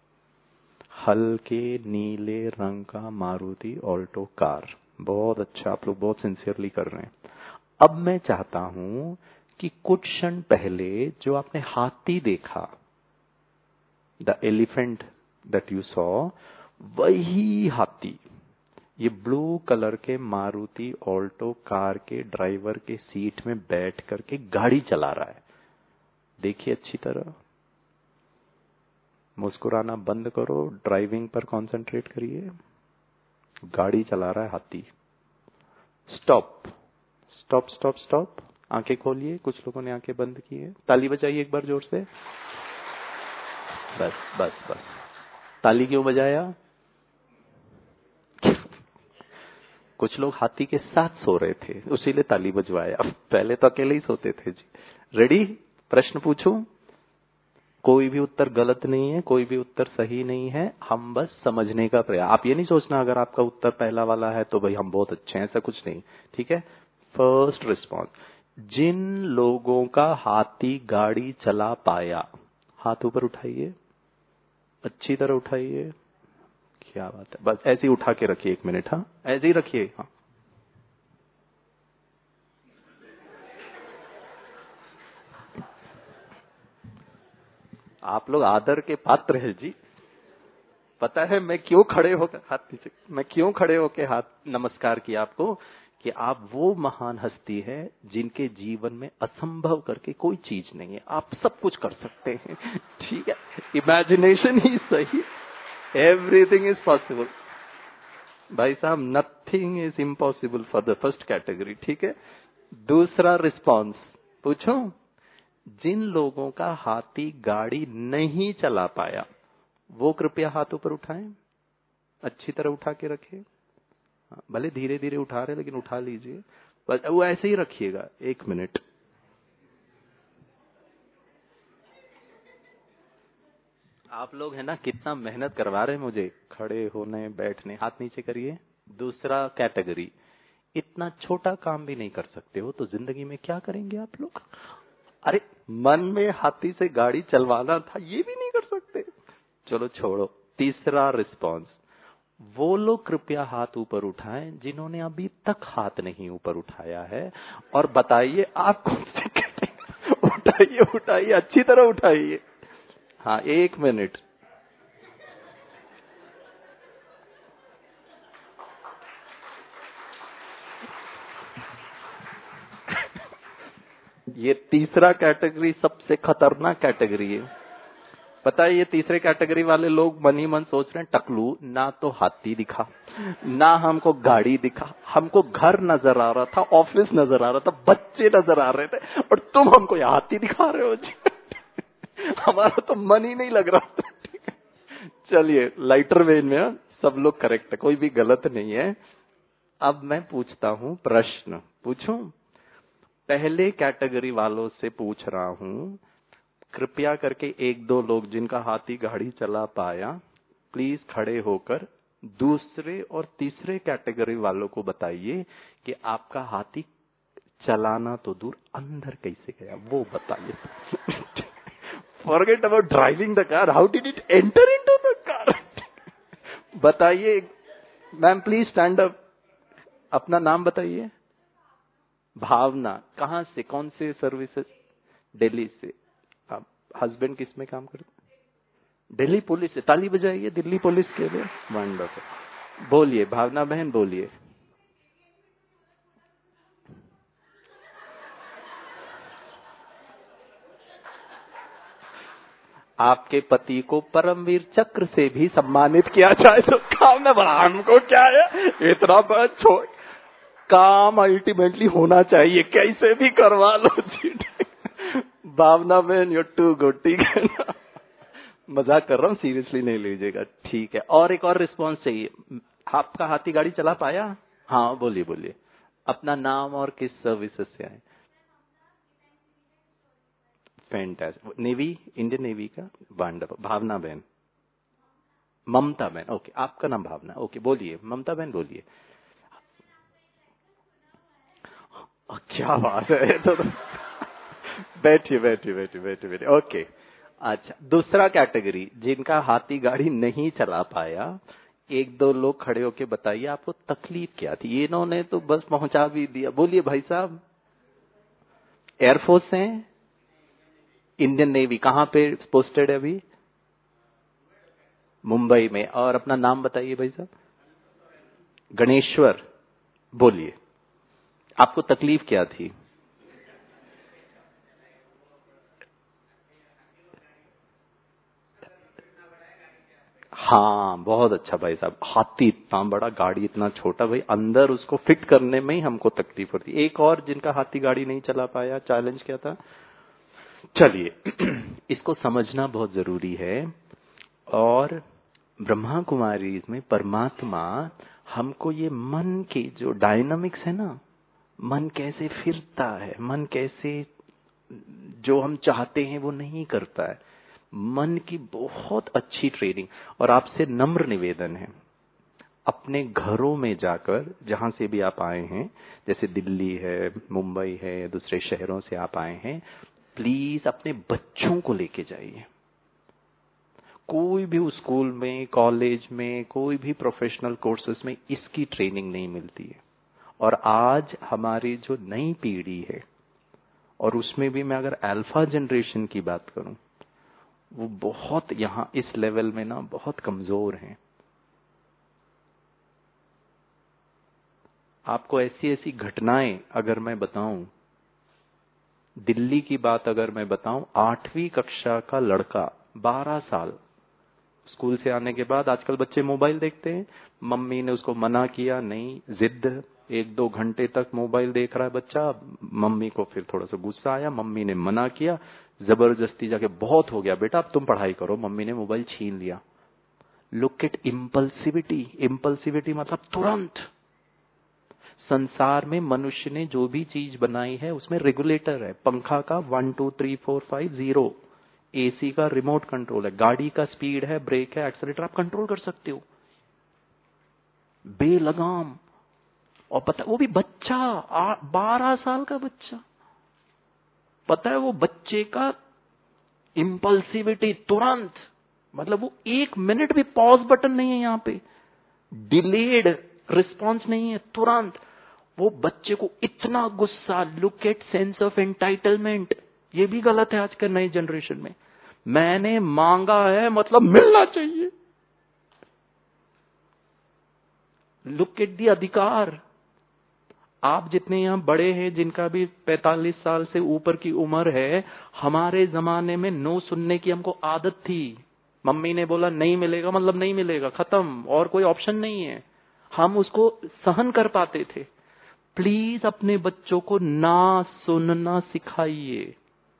हल्के नीले रंग का मारुति ऑल्टो कार। बहुत अच्छा, आप लोग बहुत सिंसियरली कर रहे हैं। अब मैं चाहता हूं कि कुछ क्षण पहले जो आपने हाथी देखा, the elephant that you saw, वही हाथी ये ब्लू कलर के मारुति ऑल्टो कार के ड्राइवर के सीट में बैठ करके गाड़ी चला रहा है। देखिए अच्छी तरह, मुस्कुराना बंद करो, ड्राइविंग पर कंसंट्रेट करिए। गाड़ी चला रहा है हाथी। Stop stop stop stop. आंखें खोलिए। कुछ लोगों ने आंखें बंद की है। ताली बजाइए एक बार जोर से। बस बस बस। ताली क्यों बजाया? कुछ लोग हाथी के साथ सो रहे थे, उसीलिए ताली बजवाया। पहले तो अकेले ही सोते थे जी। रेडी? प्रश्न पूछूं? कोई भी उत्तर गलत नहीं है, कोई भी उत्तर सही नहीं है, हम बस समझने का प्रयास। आप ये नहीं सोचना अगर आपका उत्तर पहला वाला है तो भाई हम बहुत अच्छे हैं, ऐसा कुछ नहीं, ठीक है। फर्स्ट रिस्पॉन्स, जिन लोगों का हाथी गाड़ी चला पाया, हाथ ऊपर उठाइए, अच्छी तरह उठाइए। क्या बात है, बस ऐसे ही उठा के रखिए, 1 मिनट। हाँ, ऐसे ही रखिए। हाँ, आप लोग आदर के पात्र हैं जी। पता है मैं क्यों खड़े होकर हाथ नीचे, मैं क्यों खड़े होकर हाथ नमस्कार किया आपको, कि आप वो महान हस्ती है जिनके जीवन में असंभव करके कोई चीज नहीं है, आप सब कुछ कर सकते हैं, ठीक है। इमेजिनेशन ही सही, एवरीथिंग इज पॉसिबल भाई साहब, nothing is impossible for the first category, ठीक है। दूसरा रिस्पॉन्स पूछूं? जिन लोगों का हाथी गाड़ी नहीं चला पाया, वो कृपया हाथ ऊपर उठाएं, अच्छी तरह उठा के रखें। भले धीरे धीरे उठा रहे लेकिन उठा लीजिए, बस वो ऐसे ही रखिएगा। 1 मिनट। आप लोग है ना कितना मेहनत करवा रहे हैं मुझे, खड़े होने बैठने, हाथ नीचे करिए। दूसरा कैटेगरी, इतना छोटा काम भी नहीं कर सकते हो तो जिंदगी में क्या करेंगे आप लोग? अरे मन में हाथी से गाड़ी चलवाना था, ये भी नहीं कर सकते। चलो छोड़ो। तीसरा रिस्पॉन्स, वो लोग कृपया हाथ ऊपर उठाएं जिन्होंने अभी तक हाथ नहीं ऊपर उठाया है, और बताइए आप कौन से कैटेगरी। उठाइए उठाइए, अच्छी तरह उठाइए। हाँ, 1 मिनट। ये तीसरा कैटेगरी सबसे खतरनाक कैटेगरी है। पता है, ये तीसरे कैटेगरी वाले लोग मन ही मन सोच रहे हैं, टकलू ना तो हाथी दिखा, ना हमको गाड़ी दिखा, हमको घर नजर आ रहा था, ऑफिस नजर आ रहा था, बच्चे नजर आ रहे थे, और तुम हमको ये हाथी दिखा रहे हो जी। हमारा तो मन ही नहीं लग रहा था। चलिए, लाइटर वेन में सब लोग करेक्ट है, कोई भी गलत नहीं है। अब मैं पूछता हूं प्रश्न, पूछूं? पहले कैटेगरी वालों से पूछ रहा हूं, कृपया करके 1-2 लोग जिनका हाथी गाड़ी चला पाया, प्लीज खड़े होकर दूसरे और तीसरे कैटेगरी वालों को बताइए कि आपका हाथी चलाना तो दूर, अंदर कैसे गया वो बताइए। Forget about driving the car, how did it enter into the car? बताइए। मैम प्लीज स्टैंड अप, अपना नाम बताइए। भावना, कहाँ से, कौन से सर्विसेज? दिल्ली से। आप हस्बैंड किस में काम करते? दिल्ली पुलिस से। ताली बजाइए दिल्ली पुलिस के लिए। वंडरफुल। बोलिए भावना बहन, बोलिए। आपके पति को परमवीर चक्र से भी सम्मानित किया जाए तो काम न बढ़ा, हमको क्या है इतना बड़ा छोड़, काम अल्टीमेटली होना चाहिए, कैसे भी करवा लो जी। भावना बहन, यू टू गुड, ठीक है ना? मजाक कर रहा हूँ, सीरियसली नहीं लीजिएगा, ठीक है। और एक और रिस्पांस चाहिए। आपका हाथी गाड़ी चला पाया? हाँ बोलिए बोलिए, अपना नाम और किस सर्विसेज से आए? फैंटास्टिक। नेवी, इंडियन नेवी का। वंडरफुल। भावना बहन? ममता बहन, ओके, आपका नाम भावना, ओके, बोलिए ममता बहन, बोलिए। क्या बात है। तो बैठिए बैठिए बैठिए बैठिए बैठिए, ओके। अच्छा, दूसरा कैटेगरी, जिनका हाथी गाड़ी नहीं चला पाया, 1-2 लोग खड़े होके बताइए आपको तकलीफ क्या थी। इन्होंने तो बस पहुंचा भी दिया। बोलिए भाई साहब। एयरफोर्स हैं? Indian navy. कहाँ पे पोस्टेड है अभी? मुंबई में। और अपना नाम बताइए भाई साहब। गणेश्वर। बोलिए, आपको तकलीफ क्या थी? हाँ, बहुत अच्छा भाई साहब। हाथी इतना बड़ा, गाड़ी इतना छोटा, भाई अंदर उसको फिट करने में ही हमको तकलीफ होती। एक और जिनका हाथी गाड़ी नहीं चला पाया, चैलेंज क्या था? चलिए, इसको समझना बहुत जरूरी है। और ब्रह्मा कुमारी में परमात्मा हमको ये मन के जो डायनामिक्स है ना, मन कैसे फिरता है, मन कैसे जो हम चाहते हैं वो नहीं करता है, मन की बहुत अच्छी ट्रेनिंग। और आपसे नम्र निवेदन है, अपने घरों में जाकर, जहां से भी आप आए हैं, जैसे दिल्ली है, मुंबई है, दूसरे शहरों से आप आए हैं, प्लीज अपने बच्चों को लेके जाइए। कोई भी स्कूल में, कॉलेज में, कोई भी प्रोफेशनल कोर्सेज में इसकी ट्रेनिंग नहीं मिलती है। और आज हमारी जो नई पीढ़ी है, और उसमें भी मैं अगर अल्फा जनरेशन की बात करूं, वो बहुत यहाँ इस लेवल में ना बहुत कमजोर हैं। आपको ऐसी ऐसी घटनाएं अगर मैं बताऊं, दिल्ली की बात अगर मैं बताऊं, 8वीं कक्षा का लड़का, 12 साल, स्कूल से आने के बाद, आजकल बच्चे मोबाइल देखते हैं, मम्मी ने उसको मना किया, नहीं, जिद, 1-2 घंटे तक मोबाइल देख रहा है बच्चा। मम्मी को फिर थोड़ा सा गुस्सा आया, मम्मी ने मना किया, जबरदस्ती जाके, बहुत हो गया बेटा अब तुम पढ़ाई करो, मम्मी ने मोबाइल छीन लिया। Look at impulsivity. इम्पल्सिविटी मतलब तुरंत। संसार में मनुष्य ने जो भी चीज बनाई है उसमें रेगुलेटर है। पंखा का 1 2 3 4 5 0, एसी का रिमोट कंट्रोल है, गाड़ी का स्पीड है, ब्रेक है, एक्सीलरेटर आप कंट्रोल कर सकते हो बेलगाम। और पता वो भी बच्चा 12 साल का बच्चा, पता है वो बच्चे का इंपल्सिविटी तुरंत, मतलब वो 1 मिनट भी पॉज बटन नहीं है यहां पे, डिलेड रिस्पॉन्स नहीं है, तुरंत वो बच्चे को इतना गुस्सा। Look at sense of entitlement, ये भी गलत है आज के नई जनरेशन में। मैंने मांगा है मतलब मिलना चाहिए। लुक एट दी अधिकार। आप जितने यहां बड़े हैं, जिनका भी 45 साल से ऊपर की उम्र है, हमारे जमाने में नो सुनने की हमको आदत थी। मम्मी ने बोला नहीं मिलेगा मतलब नहीं मिलेगा, खत्म, और कोई ऑप्शन नहीं है, हम उसको सहन कर पाते थे। प्लीज अपने बच्चों को ना सुनना सिखाइए।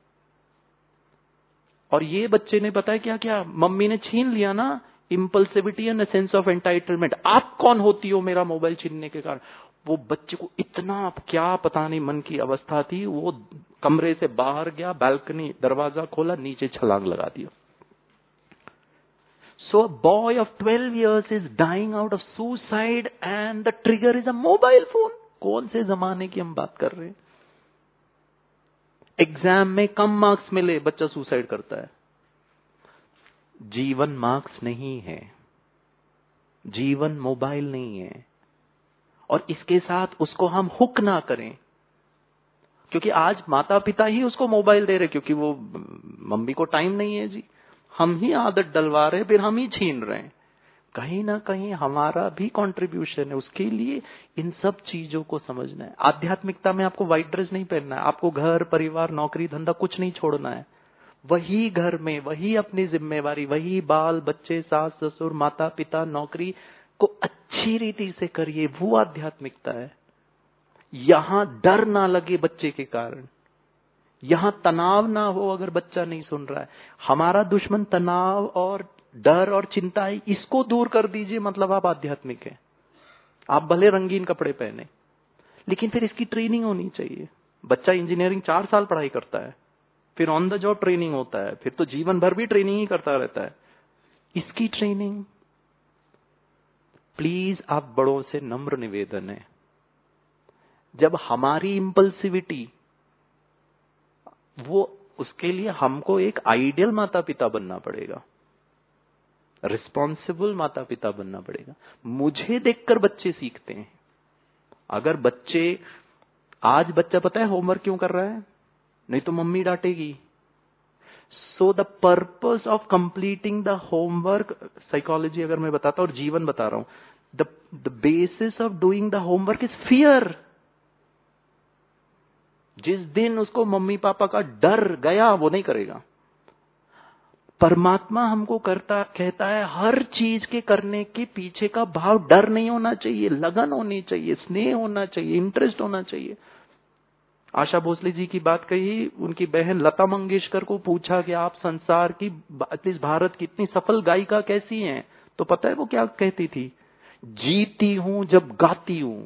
और ये बच्चे ने पता है क्या क्या, मम्मी ने छीन लिया ना, impulsivity and sense of entitlement. आप कौन होती हो मेरा मोबाइल छीनने के कारण? वो बच्चे को इतना क्या पता नहीं मन की अवस्था थी, वो कमरे से बाहर गया, बालकनी दरवाजा खोला, नीचे छलांग लगा दिया। So a boy of 12 years is dying out of suicide and the trigger is a mobile phone। कौन से जमाने की हम बात कर रहे हैं? एग्जाम में कम मार्क्स मिले, बच्चा सुसाइड करता है। जीवन मार्क्स नहीं है, जीवन मोबाइल नहीं है। और इसके साथ उसको हम हुक ना करें, क्योंकि आज माता पिता ही उसको मोबाइल दे रहे, क्योंकि वो मम्मी को टाइम नहीं है जी, हम ही आदत डलवा रहे, फिर हम ही छीन रहे हैं। कहीं ना कहीं हमारा भी कंट्रीब्यूशन है, उसके लिए इन सब चीजों को समझना है। आध्यात्मिकता में आपको व्हाइट ड्रेस नहीं पहनना है, आपको घर परिवार नौकरी धंधा कुछ नहीं छोड़ना है। वही घर में वही अपनी जिम्मेवारी, वही बाल बच्चे सास ससुर माता पिता नौकरी को अच्छी रीति से करिए, वो आध्यात्मिकता है। यहां डर ना लगे बच्चे के कारण, यहां तनाव ना हो अगर बच्चा नहीं सुन रहा है। हमारा दुश्मन तनाव और डर और चिंता है, इसको दूर कर दीजिए, मतलब आप आध्यात्मिक हैं। आप भले रंगीन कपड़े पहने, लेकिन फिर इसकी ट्रेनिंग होनी चाहिए। बच्चा इंजीनियरिंग 4 साल पढ़ाई करता है, फिर ऑन द जॉब ट्रेनिंग होता है, फिर तो जीवन भर भी ट्रेनिंग ही करता रहता है। इसकी ट्रेनिंग, प्लीज आप बड़ों से नम्र निवेदन है, जब हमारी इंपल्सिविटी, वो उसके लिए हमको एक आइडियल माता पिता बनना पड़ेगा, रिस्पॉन्सिबल माता पिता बनना पड़ेगा। मुझे देखकर बच्चे सीखते हैं। अगर बच्चे, आज बच्चा पता है होमवर्क क्यों कर रहा है? नहीं तो मम्मी डांटेगी। So the purpose of completing the homework, psychology अगर मैं बताता हूं और जीवन बता रहा हूं, the basis of doing the homework is fear. जिस दिन उसको मम्मी पापा का डर गया, वो नहीं करेगा। परमात्मा हमको कहता है हर चीज के करने के पीछे का भाव डर नहीं होना चाहिए, लगन होनी चाहिए, स्नेह होना चाहिए, इंटरेस्ट होना चाहिए। आशा भोसले जी की बात कही, उनकी बहन लता मंगेशकर को पूछा कि आप संसार की, इस भारत की इतनी सफल गायिका कैसी हैं? तो पता है वो क्या कहती थी? जीती हूं जब गाती हूं,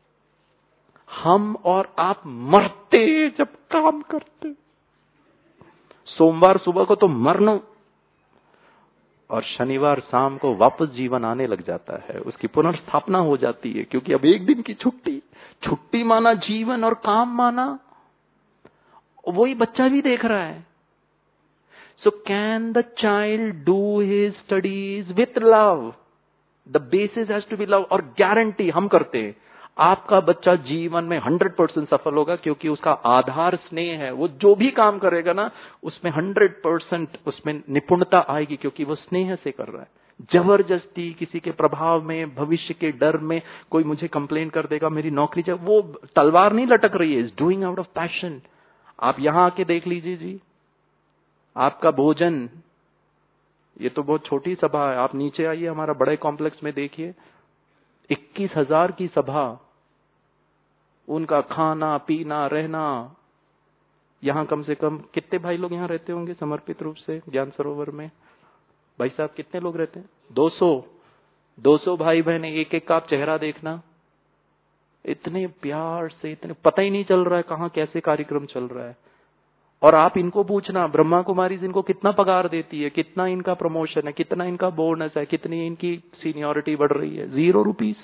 हम और आप मरते जब काम करते। सोमवार सुबह को तो मरना, और शनिवार शाम को वापस जीवन आने लग जाता है, उसकी पुनर्स्थापना हो जाती है, क्योंकि अब एक दिन की छुट्टी, छुट्टी माना जीवन और काम माना। वही बच्चा भी देख रहा है। So can the child do his studies with love? The basis has to be love. और गारंटी हम करते हैं, आपका बच्चा जीवन में 100% सफल होगा, क्योंकि उसका आधार स्नेह है। वो जो भी काम करेगा ना, उसमें 100% उसमें निपुणता आएगी, क्योंकि वो स्नेह से कर रहा है। जबरदस्ती किसी के प्रभाव में, भविष्य के डर में, कोई मुझे कंप्लेन कर देगा मेरी नौकरी जाए, वो तलवार नहीं लटक रही है, is doing out of passion. आप यहां आके देख लीजिए जी, आपका भोजन, ये तो बहुत छोटी सभा है, आप नीचे आइए हमारा बड़े कॉम्प्लेक्स में देखिए, 21,000 की सभा, उनका खाना पीना रहना। यहां कम से कम कितने भाई लोग यहां रहते होंगे समर्पित रूप से ज्ञान सरोवर में? भाई साहब कितने लोग रहते हैं? 200 भाई बहन, एक एक का आप चेहरा देखना, इतने प्यार से, इतने, पता ही नहीं चल रहा है कहां कैसे कार्यक्रम चल रहा है। और आप इनको पूछना, ब्रह्मा कुमारी इनको कितना पगार देती है, कितना इनका प्रमोशन है, कितना इनका बोनस है, कितनी इनकी सीनियोरिटी बढ़ रही है, 0 रुपीस।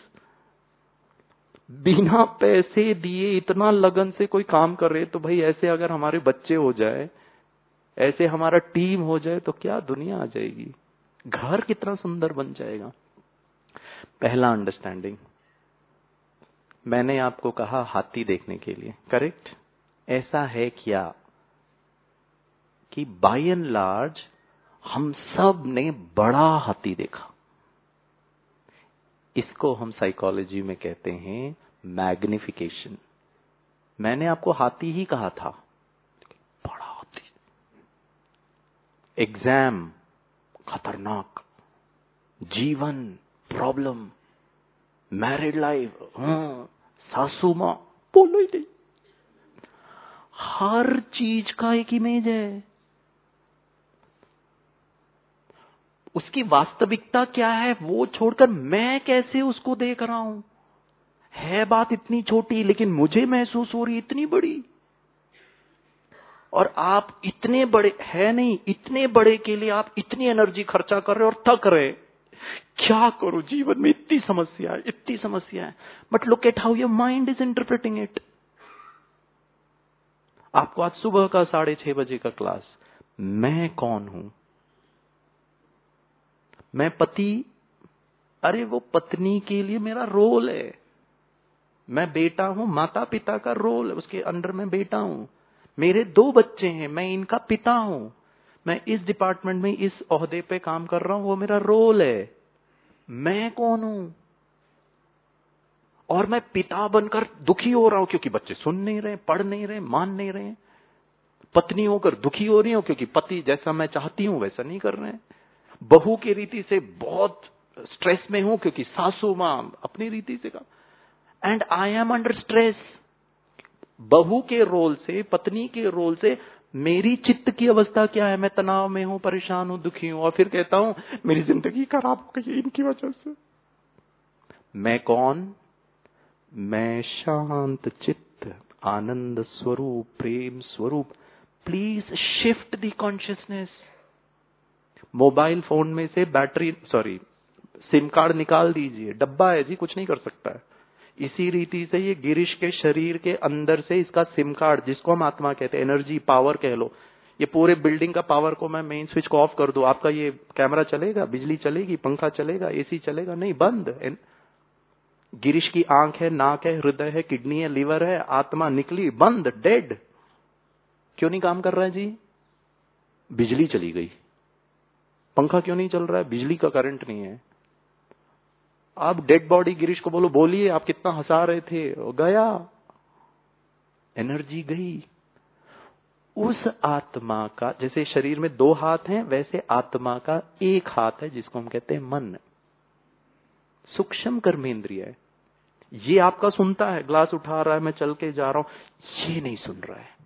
बिना पैसे दिए इतना लगन से कोई काम कर रहे, तो भाई ऐसे अगर हमारे बच्चे हो जाए, ऐसे हमारा टीम हो जाए, तो क्या दुनिया आ जाएगी, घर कितना सुंदर बन जाएगा। पहला अंडरस्टैंडिंग। मैंने आपको कहा हाथी देखने के लिए, करेक्ट? ऐसा है क्या कि बाय एंड लार्ज हम सब ने बड़ा हाथी देखा। इसको हम साइकोलॉजी में कहते हैं मैग्निफिकेशन। मैंने आपको हाथी ही कहा था, बड़ा हाथी। एग्जाम खतरनाक, जीवन प्रॉब्लम, मैरिड लाइफ सासू मां बोलो ही नहीं, हर चीज का एक इमेज है। उसकी वास्तविकता क्या है वो छोड़कर मैं कैसे उसको देख रहा हूं। है बात इतनी छोटी, लेकिन मुझे महसूस हो रही इतनी बड़ी। और आप इतने बड़े है नहीं, इतने बड़े के लिए आप इतनी एनर्जी खर्चा कर रहे और थक रहे। क्या करो, जीवन में इतनी समस्या है, इतनी समस्या है। But look at how your mind is interpreting it. आपको आज सुबह का 6:30 बजे का क्लास, मैं कौन हूं? मैं पति, अरे वो पत्नी के लिए मेरा रोल है। मैं बेटा हूं, माता पिता का रोल है, उसके अंडर में बेटा हूं। मेरे 2 बच्चे हैं, मैं इनका पिता हूं। मैं इस डिपार्टमेंट में इस ओहदे पे काम कर रहा हूं, वो मेरा रोल है। मैं कौन हूं? और मैं पिता बनकर दुखी हो रहा हूं क्योंकि बच्चे सुन नहीं रहे, पढ़ नहीं रहे, मान नहीं रहे। पत्नी होकर दुखी हो रही हूं क्योंकि पति जैसा मैं चाहती हूं वैसा नहीं कर रहे हैं। बहू की रीति से बहुत स्ट्रेस में हूं क्योंकि सासू मां अपनी रीति से का। And I am under stress. बहू के रोल से, पत्नी के रोल से मेरी चित्त की अवस्था क्या है? मैं तनाव में हूं, परेशान हूं, दुखी हूं, और फिर कहता हूं मेरी जिंदगी खराब हो गई इनकी वजह से। मैं कौन? मैं शांत चित्त, आनंद स्वरूप, प्रेम स्वरूप। Please shift the consciousness. Mobile phone में से सिम कार्ड निकाल दीजिए, डब्बा है जी, कुछ नहीं कर सकता है। इसी रीति से ये गिरीश के शरीर के अंदर से इसका सिम कार्ड, जिसको हम आत्मा कहते हैं, एनर्जी पावर कह लो, ये पूरे बिल्डिंग का पावर को मैं मेन स्विच को ऑफ कर दूं, आपका ये कैमरा चलेगा, बिजली चलेगी, पंखा चलेगा, एसी चलेगा? नहीं, बंद। गिरीश की आंख है, नाक है, हृदय है, किडनी है, लीवर है, आत्मा निकली, बंद, डेड। क्यों नहीं काम कर रहा है जी? बिजली चली गई। पंखा क्यों नहीं चल रहा है? बिजली का करंट नहीं है। आप डेड बॉडी गिरीश को बोलो, बोलिए आप कितना हंसा रहे थे, गया, एनर्जी गई। उस आत्मा का, जैसे शरीर में 2 हाथ हैं, वैसे आत्मा का 1 हाथ है जिसको हम कहते हैं मन। सूक्ष्म कर्मेंद्रिय है। ये आपका सुनता है, ग्लास उठा रहा है, मैं चल के जा रहा हूं, ये नहीं सुन रहा है।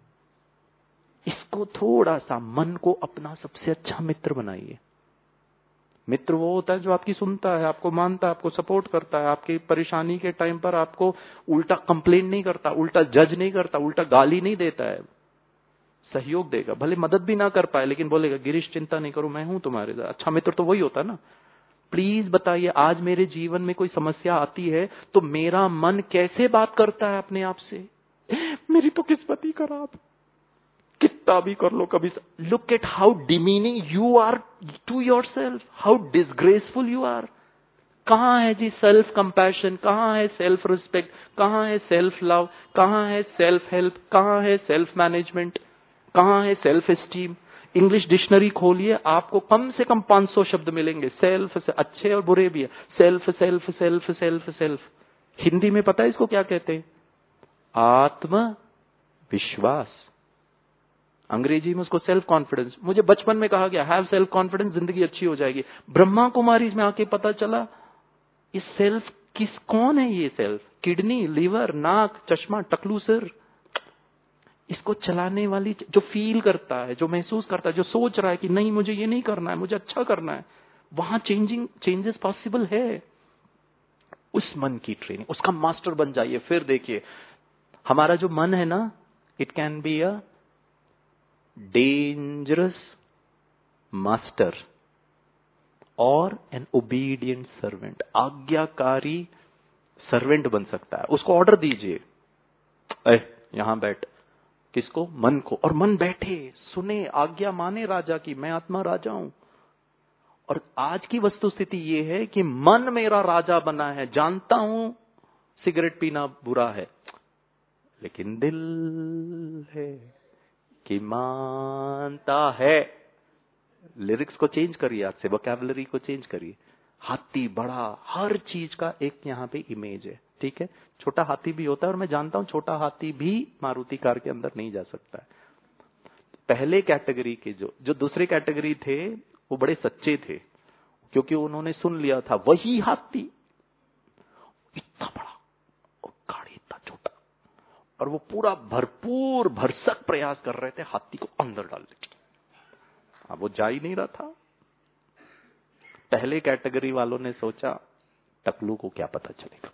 इसको थोड़ा सा, मन को अपना सबसे अच्छा मित्र बनाइए। मित्र वो होता है जो आपकी सुनता है, आपको मानता है, आपको सपोर्ट करता है, आपकी परेशानी के टाइम पर आपको उल्टा कंप्लेन नहीं करता, उल्टा जज नहीं करता, उल्टा गाली नहीं देता है, सहयोग देगा। भले मदद भी ना कर पाए, लेकिन बोलेगा गिरीश चिंता नहीं करो, मैं हूं तुम्हारे साथ। अच्छा मित्र तो वही होता है ना। प्लीज बताइए, आज मेरे जीवन में कोई समस्या आती है तो मेरा मन कैसे बात करता है अपने आप से? मेरी तो किस्मत ही खराब, कितना भी कर लो कभी। Look at how demeaning you are to yourself, how disgraceful you are. कहां है जी सेल्फ कंपैशन? कहां है सेल्फ रिस्पेक्ट? कहां है सेल्फ लव? कहां है सेल्फ हेल्प? कहां है सेल्फ मैनेजमेंट? कहां है सेल्फ एस्टीम? इंग्लिश डिक्शनरी खोलिए, आपको कम से कम 500 शब्द मिलेंगे सेल्फ से, अच्छे और बुरे भी है। Self self self self self. Hindi में पता है इसको क्या कहते हैं? आत्म विश्वास। अंग्रेजी में उसको सेल्फ कॉन्फिडेंस। मुझे बचपन में कहा गया हैव सेल्फ कॉन्फिडेंस, जिंदगी अच्छी हो जाएगी। ब्रह्मा कुमारी में आके पता चला ये सेल्फ कौन है? ये सेल्फ किडनी, लीवर, नाक, चश्मा, टकलू सिर। इसको चलाने वाली, जो फील करता है, जो महसूस करता है, जो सोच रहा है कि नहीं मुझे ये नहीं करना है, मुझे अच्छा करना है, वहां चेंजेस पॉसिबल है। उस मन की ट्रेनिंग, उसका मास्टर बन जाइए। फिर देखिए हमारा जो मन है ना, it can be a dangerous master और एन ओबीडियंट सर्वेंट, आज्ञाकारी सर्वेंट बन सकता है। उसको ऑर्डर दीजिए, यहां बैठ, किसको? मन को, और मन बैठे सुने, आज्ञा माने राजा की, मैं आत्मा राजा हूं। और आज की वस्तुस्थिति ये है कि मन मेरा राजा बना है, जानता हूं सिगरेट पीना बुरा है, लेकिन दिल है कि मानता है। लिरिक्स को चेंज करिए, आज से वोकैबुलरी को चेंज करिए। हाथी बड़ा, हर चीज का एक यहाँ पे इमेज है, ठीक है। छोटा हाथी भी होता है, और मैं जानता हूं छोटा हाथी भी मारुति कार के अंदर नहीं जा सकता है। पहले कैटेगरी के जो दूसरे कैटेगरी थे, वो बड़े सच्चे थे, क्योंकि उन्होंने सुन लिया था वही हाथी इतना बड़ा और गाड़ी इतना छोटा, और वो पूरा भरपूर भरसक प्रयास कर रहे थे हाथी को अंदर डालने की। अब वो जा ही नहीं रहा था। पहले कैटेगरी वालों ने सोचा टकलू को क्या पता चलेगा,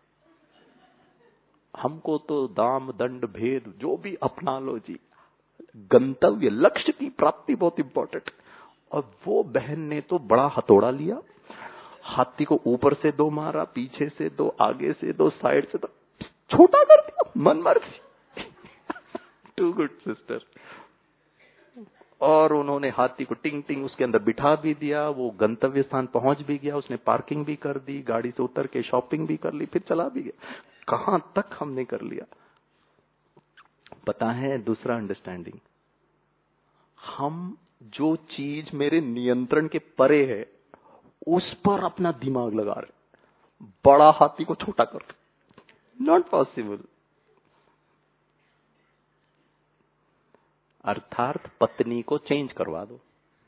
हमको तो दाम दंड भेद जो भी अपना लो जी, गंतव्य लक्ष्य की प्राप्ति बहुत इंपॉर्टेंट। और वो बहन ने तो बड़ा हथौड़ा लिया, हाथी को ऊपर से 2 मारा, पीछे से 2, आगे से 2, साइड से 2, छोटा कर दिया मन मर्जी। Too good sister. और उन्होंने हाथी को टिंग टिंग उसके अंदर बिठा भी दिया, वो गंतव्य स्थान पहुंच भी गया, उसने पार्किंग भी कर दी, गाड़ी से उतर के शॉपिंग भी कर ली, फिर चला भी गया। कहां तक हमने कर लिया पता है? दूसरा अंडरस्टैंडिंग, हम जो चीज मेरे नियंत्रण के परे है उस पर अपना दिमाग लगा रहे। बड़ा हाथी को छोटा कर, नॉट पॉसिबल। अर्थात पत्नी को चेंज करवा दो,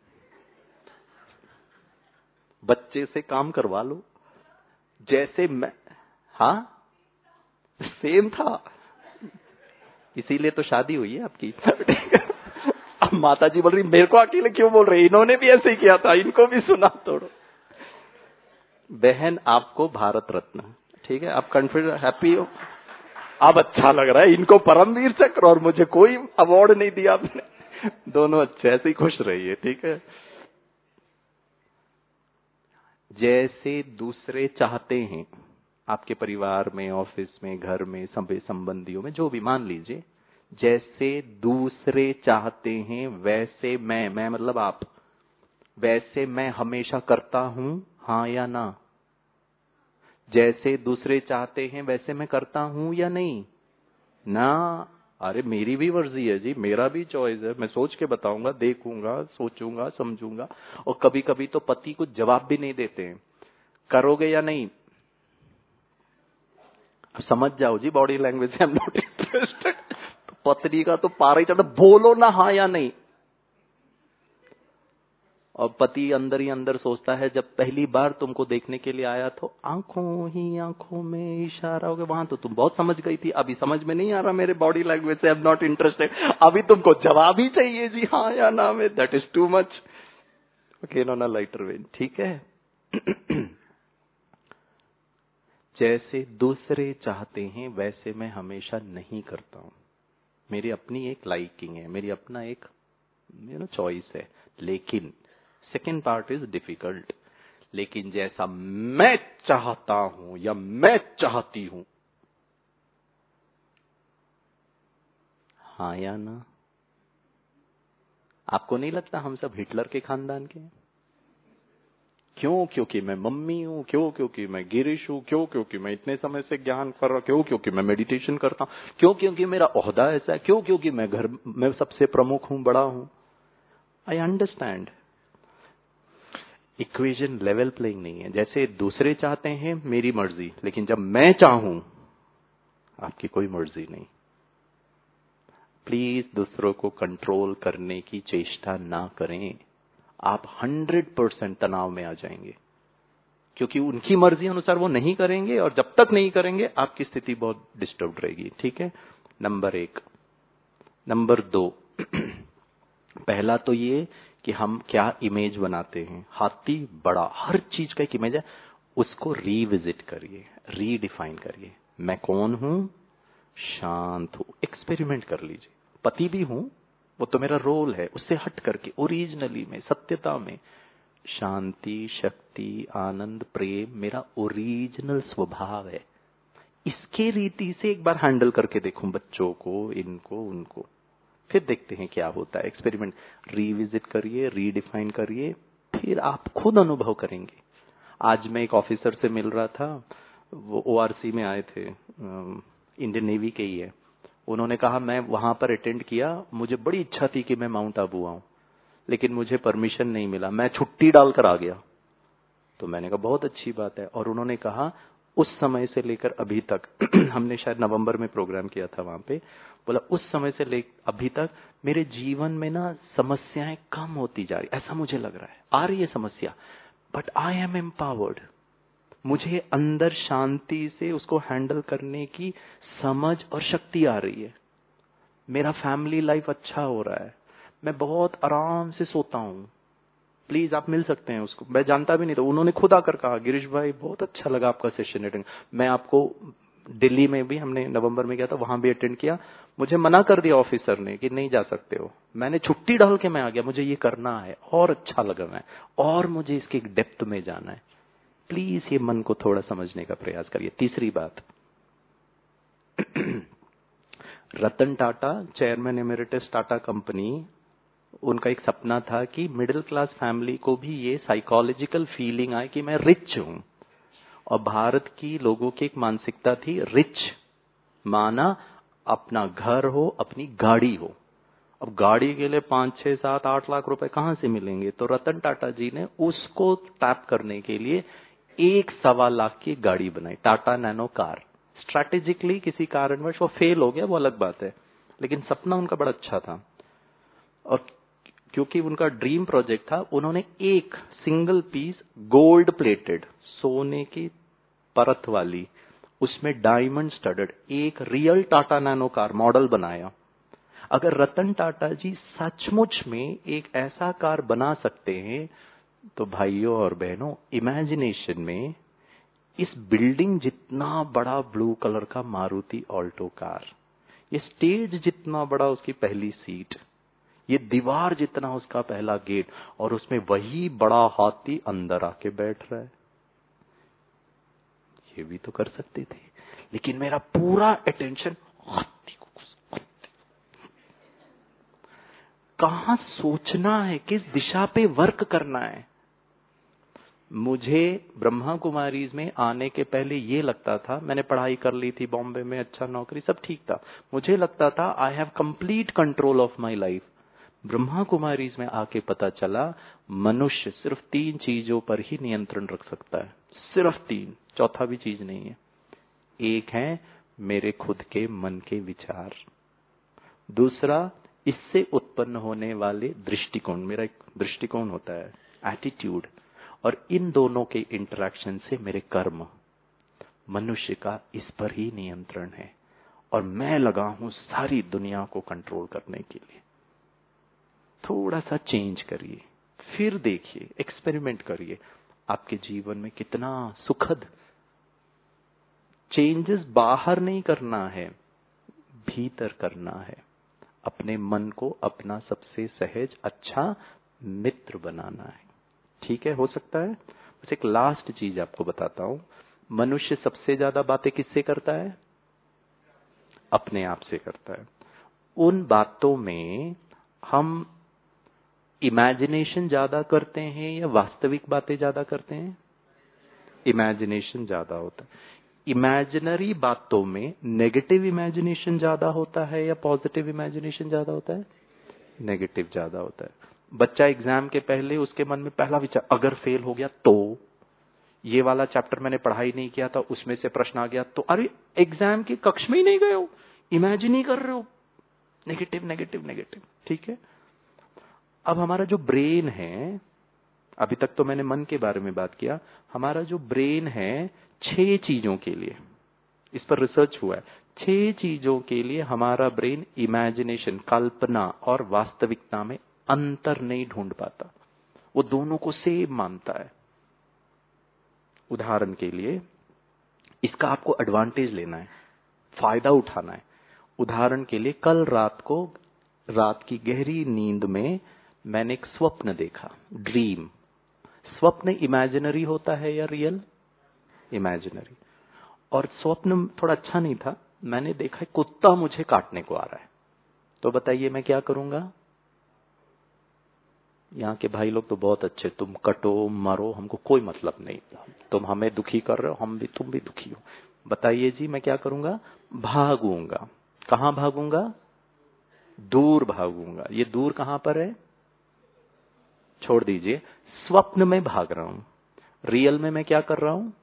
बच्चे से काम करवा लो, जैसे मैं, हाँ सेम था, इसीलिए तो शादी हुई है आपकी। अब माता जी बोल रही मेरे को अकेले क्यों बोल रही, इन्होंने भी ऐसे ही किया था, इनको भी सुना तोड़ो। बहन आपको भारत रत्न, ठीक है, आप कॉन्फिडेंट हैप्पी हो, अब अच्छा लग रहा है। इनको परमवीर चक्र और मुझे कोई अवार्ड नहीं दिया आपने, दोनों अच्छे, ऐसे ही खुश रहिए, ठीक है। जैसे दूसरे चाहते हैं, आपके परिवार में, ऑफिस में, घर में, सभी संबंधियों में, जो भी, मान लीजिए जैसे दूसरे चाहते हैं वैसे मैं मतलब आप, वैसे मैं हमेशा करता हूं, हाँ या ना? जैसे दूसरे चाहते हैं वैसे मैं करता हूं या नहीं? ना। अरे मेरी भी मर्जी है जी, मेरा भी चॉइस है, मैं सोच के बताऊंगा, देखूंगा, सोचूंगा, समझूंगा। और कभी कभी तो पति कुछ जवाब भी नहीं देते हैं, करोगे या नहीं? अब समझ जाओ जी बॉडी लैंग्वेज से, आई एम नॉट इंटरेस्टेड। पत्नी का तो पारा ही चढ़ता, बोलो ना हाँ या नहीं। और पति अंदर ही अंदर सोचता है, जब पहली बार तुमको देखने के लिए आया तो आंखों ही आंखों में इशारा हो गया, वहां तो तुम बहुत समझ गई थी, अभी समझ में नहीं आ रहा मेरे बॉडी लैंग्वेज से, आई एम नॉट इंटरेस्टेड, अभी तुमको जवाब ही चाहिए जी हाँ या ना में, that is too much. Okay, on a lighter vein, ठीक है। जैसे दूसरे चाहते हैं वैसे मैं हमेशा नहीं करता हूं, मेरी अपनी एक लाइकिंग है, मेरी अपना एक चॉइस है। लेकिन सेकेंड पार्ट इज डिफिकल्ट, लेकिन जैसा मैं चाहता हूं या मैं चाहती हूं, हाँ या ना? आपको नहीं लगता हम सब हिटलर के खानदान के हैं? क्यों? क्योंकि मैं मम्मी हूं, क्यों? क्योंकि मैं गिरीश हूं, क्यों? क्योंकि मैं इतने समय से ज्ञान कर रहा हूं, क्यों? क्योंकि मैं मेडिटेशन करता हूं, क्यों? क्योंकि मेरा ओहदा ऐसा है, क्यों? क्योंकि मैं घर में सबसे प्रमुख हूं, बड़ा हूं। I understand, equation level playing नहीं है। जैसे दूसरे चाहते हैं मेरी मर्जी, लेकिन जब मैं चाहूं आपकी कोई मर्जी नहीं। प्लीज दूसरों को कंट्रोल करने की चेष्टा ना करें, आप 100% तनाव में आ जाएंगे, क्योंकि उनकी मर्जी अनुसार वो नहीं करेंगे, और जब तक नहीं करेंगे आपकी स्थिति बहुत डिस्टर्ब रहेगी, ठीक है। नंबर 1। नंबर 2, पहला तो ये कि हम क्या इमेज बनाते हैं। हाथी बड़ा, हर चीज का एक इमेज है, उसको रीविजिट करिए, रीडिफाइन करिए। मैं कौन हूं? शांत हूं, एक्सपेरिमेंट कर लीजिए। पति भी हूं, वो तो मेरा रोल है। उससे हट करके ओरिजिनली में, सत्यता में, शांति, शक्ति, आनंद, प्रेम मेरा ओरिजिनल स्वभाव है। इसके रीति से एक बार हैंडल करके देखूं बच्चों को, इनको, उनको, फिर देखते हैं क्या होता है। एक्सपेरिमेंट रिविजिट करिए, रीडिफाइन करिए, फिर आप खुद अनुभव करेंगे। आज मैं एक ऑफिसर से मिल रहा था, वो ओआरसी में आए थे, इंडियन नेवी के ही है। उन्होंने कहा मैं वहां पर अटेंड किया, मुझे बड़ी इच्छा थी कि मैं माउंट आबू आऊं, लेकिन मुझे परमिशन नहीं मिला, मैं छुट्टी डालकर आ गया। तो मैंने कहा बहुत अच्छी बात है। और उन्होंने कहा उस समय से लेकर अभी तक हमने शायद नवंबर में प्रोग्राम किया था वहां पे, बोला उस समय से लेकर अभी तक मेरे जीवन में ना समस्याएं कम होती जा रही, ऐसा मुझे लग रहा है। आ रही है समस्या, बट आई एम एम्पावर्ड। मुझे अंदर शांति से उसको हैंडल करने की समझ और शक्ति आ रही है। मेरा फैमिली लाइफ अच्छा हो रहा है, मैं बहुत आराम से सोता हूं। प्लीज आप मिल सकते हैं उसको, मैं जानता भी नहीं था। उन्होंने खुद आकर कहा गिरीश भाई बहुत अच्छा लगा आपका सेशन अटेंड, मैं आपको दिल्ली में भी हमने नवंबर में किया था, वहां भी अटेंड किया। मुझे मना कर दिया ऑफिसर ने कि नहीं जा सकते हो, मैंने छुट्टी डाल के मैं आ गया। मुझे ये करना है और अच्छा लग रहा है और मुझे इसके डेप्थ में जाना है। प्लीज ये मन को थोड़ा समझने का प्रयास करिए। तीसरी बात, Ratan Tata, chairman emeritus Tata company, उनका एक सपना था कि मिडिल क्लास फैमिली को भी ये साइकोलॉजिकल फीलिंग आए कि मैं रिच हूं। और भारत की लोगों की एक मानसिकता थी, रिच माना अपना घर हो, अपनी गाड़ी हो। अब गाड़ी के लिए 5, 6, 7, 8 लाख रुपए कहां से मिलेंगे? तो रतन टाटा जी ने उसको टैप करने के लिए 1.25 लाख की गाड़ी बनाई, टाटा नैनो कार। स्ट्रैटेजिकली किसी कारणवश वो फेल हो गया, वो अलग बात है, लेकिन सपना उनका बड़ा अच्छा था। और क्योंकि उनका ड्रीम प्रोजेक्ट था, उन्होंने एक सिंगल पीस गोल्ड प्लेटेड, सोने की परत वाली, उसमें डायमंड स्टडड एक real Tata Nano car model बनाया। अगर रतन टाटा जी सचमुच में एक ऐसा कार बना सकते हैं, तो भाइयों और बहनों, इमेजिनेशन में इस बिल्डिंग जितना बड़ा ब्लू कलर का मारुति ऑल्टो कार, ये स्टेज जितना बड़ा उसकी पहली सीट, ये दीवार जितना उसका पहला गेट, और उसमें वही बड़ा हाथी अंदर आके बैठ रहा है। ये भी तो कर सकते थे, लेकिन मेरा पूरा अटेंशन हाथी को, कहां सोचना है, किस दिशा पे वर्क करना है। मुझे ब्रह्मा कुमारीज में आने के पहले ये लगता था, मैंने पढ़ाई कर ली थी बॉम्बे में, अच्छा नौकरी सब ठीक था, मुझे लगता था I have complete control of my life. Brahma Kumaris में आके पता चला मनुष्य सिर्फ 3 चीजों पर ही नियंत्रण रख सकता है, सिर्फ 3, चौथा भी चीज नहीं है। एक है मेरे खुद के मन के विचार, दूसरा इससे उत्पन्न होने वाले दृष्टिकोण, मेरा एक दृष्टिकोण होता है, एटीट्यूड, और इन दोनों के इंटरेक्शन से मेरे कर्म। मनुष्य का इस पर ही नियंत्रण है, और मैं लगा हूं सारी दुनिया को कंट्रोल करने के लिए। थोड़ा सा चेंज करिए, फिर देखिए, एक्सपेरिमेंट करिए, आपके जीवन में कितना सुखद। चेंजेस बाहर नहीं करना है, भीतर करना है। अपने मन को अपना सबसे सहज अच्छा मित्र बनाना है। ठीक है, हो सकता है। बस एक लास्ट चीज आपको बताता हूं, मनुष्य सबसे ज्यादा बातें किससे करता है? अपने आप से करता है। उन बातों में हम इमेजिनेशन ज्यादा करते हैं या वास्तविक बातें ज्यादा करते हैं? इमेजिनेशन ज्यादा होता है। इमेजिनरी बातों में नेगेटिव इमेजिनेशन ज्यादा होता है या पॉजिटिव इमेजिनेशन ज्यादा होता है? नेगेटिव ज्यादा होता है। बच्चा एग्जाम के पहले उसके मन में पहला विचार, अगर फेल हो गया तो, ये वाला चैप्टर मैंने पढ़ाई नहीं किया था, उसमें से प्रश्न आ गया तो, अरे एग्जाम की कक्ष में ही नहीं गए हो, इमेजिन ही कर रहे हो, नेगेटिव नेगेटिव नेगेटिव। ठीक है, अब हमारा जो ब्रेन है, अभी तक तो मैंने मन के बारे में बात किया, हमारा जो ब्रेन है 6 चीजों के लिए, इस पर रिसर्च हुआ है, 6 चीजों के लिए हमारा ब्रेन इमेजिनेशन, कल्पना और वास्तविकता में अंतर नहीं ढूंढ पाता, वो दोनों को सेम मानता है। उदाहरण के लिए, इसका आपको एडवांटेज लेना है, फायदा उठाना है। उदाहरण के लिए, कल रात को रात की गहरी नींद में मैंने एक स्वप्न देखा, ड्रीम। स्वप्न इमेजिनरी होता है या रियल? इमेजिनरी। और स्वप्न थोड़ा अच्छा नहीं था। मैंने देखा कुत्ता मुझे काटने को आ रहा है। तो बताइए मैं क्या करूंगा? यहाँ के भाई लोग तो बहुत अच्छे, तुम कटो मरो हमको कोई मतलब नहीं, तुम हमें दुखी कर रहे हो, तुम भी दुखी हो। बताइए जी मैं क्या करूंगा? भागूंगा। कहां भागूंगा? दूर भागूंगा। ये दूर कहां पर है? छोड़ दीजिए, स्वप्न में भाग रहा हूं। रियल में मैं क्या कर रहा हूं?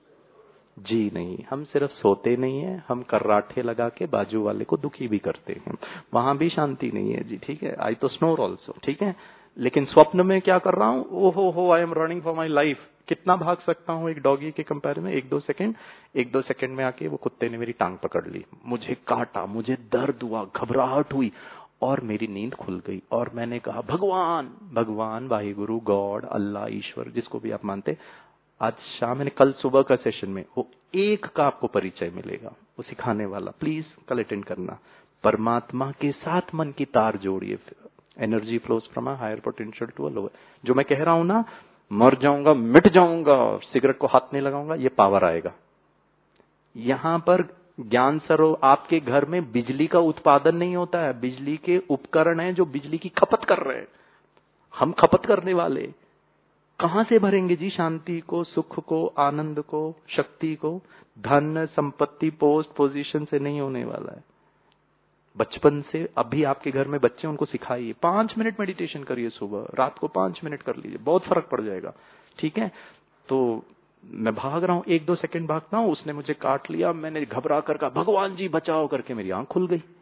जी नहीं, हम सिर्फ सोते नहीं है, हम कर्राठे लगा के बाजू वाले को दुखी भी करते हैं, वहां भी शांति नहीं है जी। ठीक है, आई तो स्नोर ऑल्सो, ठीक है। लेकिन स्वप्न में क्या कर रहा हूं? ओहो हो, I am running for my life. कितना भाग सकता हूं एक डॉगी के कंपेयर में? 1-2 सेकंड। 1-2 सेकंड में आके वो कुत्ते ने मेरी टांग पकड़ ली, मुझे काटा, मुझे दर्द हुआ, घबराहट हुई और मेरी नींद खुल गई। और मैंने कहा भगवान, भगवान, वाहिगुरु, गॉड, अल्लाह, ईश्वर, जिसको भी आप मानते। आज शाम मैंने, कल सुबह का सेशन में वो एक का आपको परिचय मिलेगा, वो सिखाने वाला, प्लीज कल अटेंड करना। परमात्मा के साथ मन की तार जोड़िए, energy flows from a higher potential to a lower. जो मैं कह रहा हूं ना, मर जाऊंगा, मिट जाऊंगा, सिगरेट को हाथ नहीं लगाऊंगा, ये पावर आएगा। यहां पर ज्ञान सरो, आपके घर में बिजली का उत्पादन नहीं होता है, बिजली के उपकरण हैं जो बिजली की खपत कर रहे हैं। हम खपत करने वाले कहां से भरेंगे जी शांति को, सुख को, आनंद को, शक्ति को? धन संपत्ति पोस्ट पोजीशन से नहीं होने वाला है। बचपन से, अभी आपके घर में बच्चे, उनको सिखाइए 5 मिनट मेडिटेशन करिए, सुबह रात को 5 मिनट कर लीजिए, बहुत फर्क पड़ जाएगा। ठीक है, तो मैं भाग रहा हूं, 1-2 सेकंड भागता हूं, उसने मुझे काट लिया, मैंने घबरा कर कहा भगवान जी बचाओ करके, मेरी आंख खुल गई।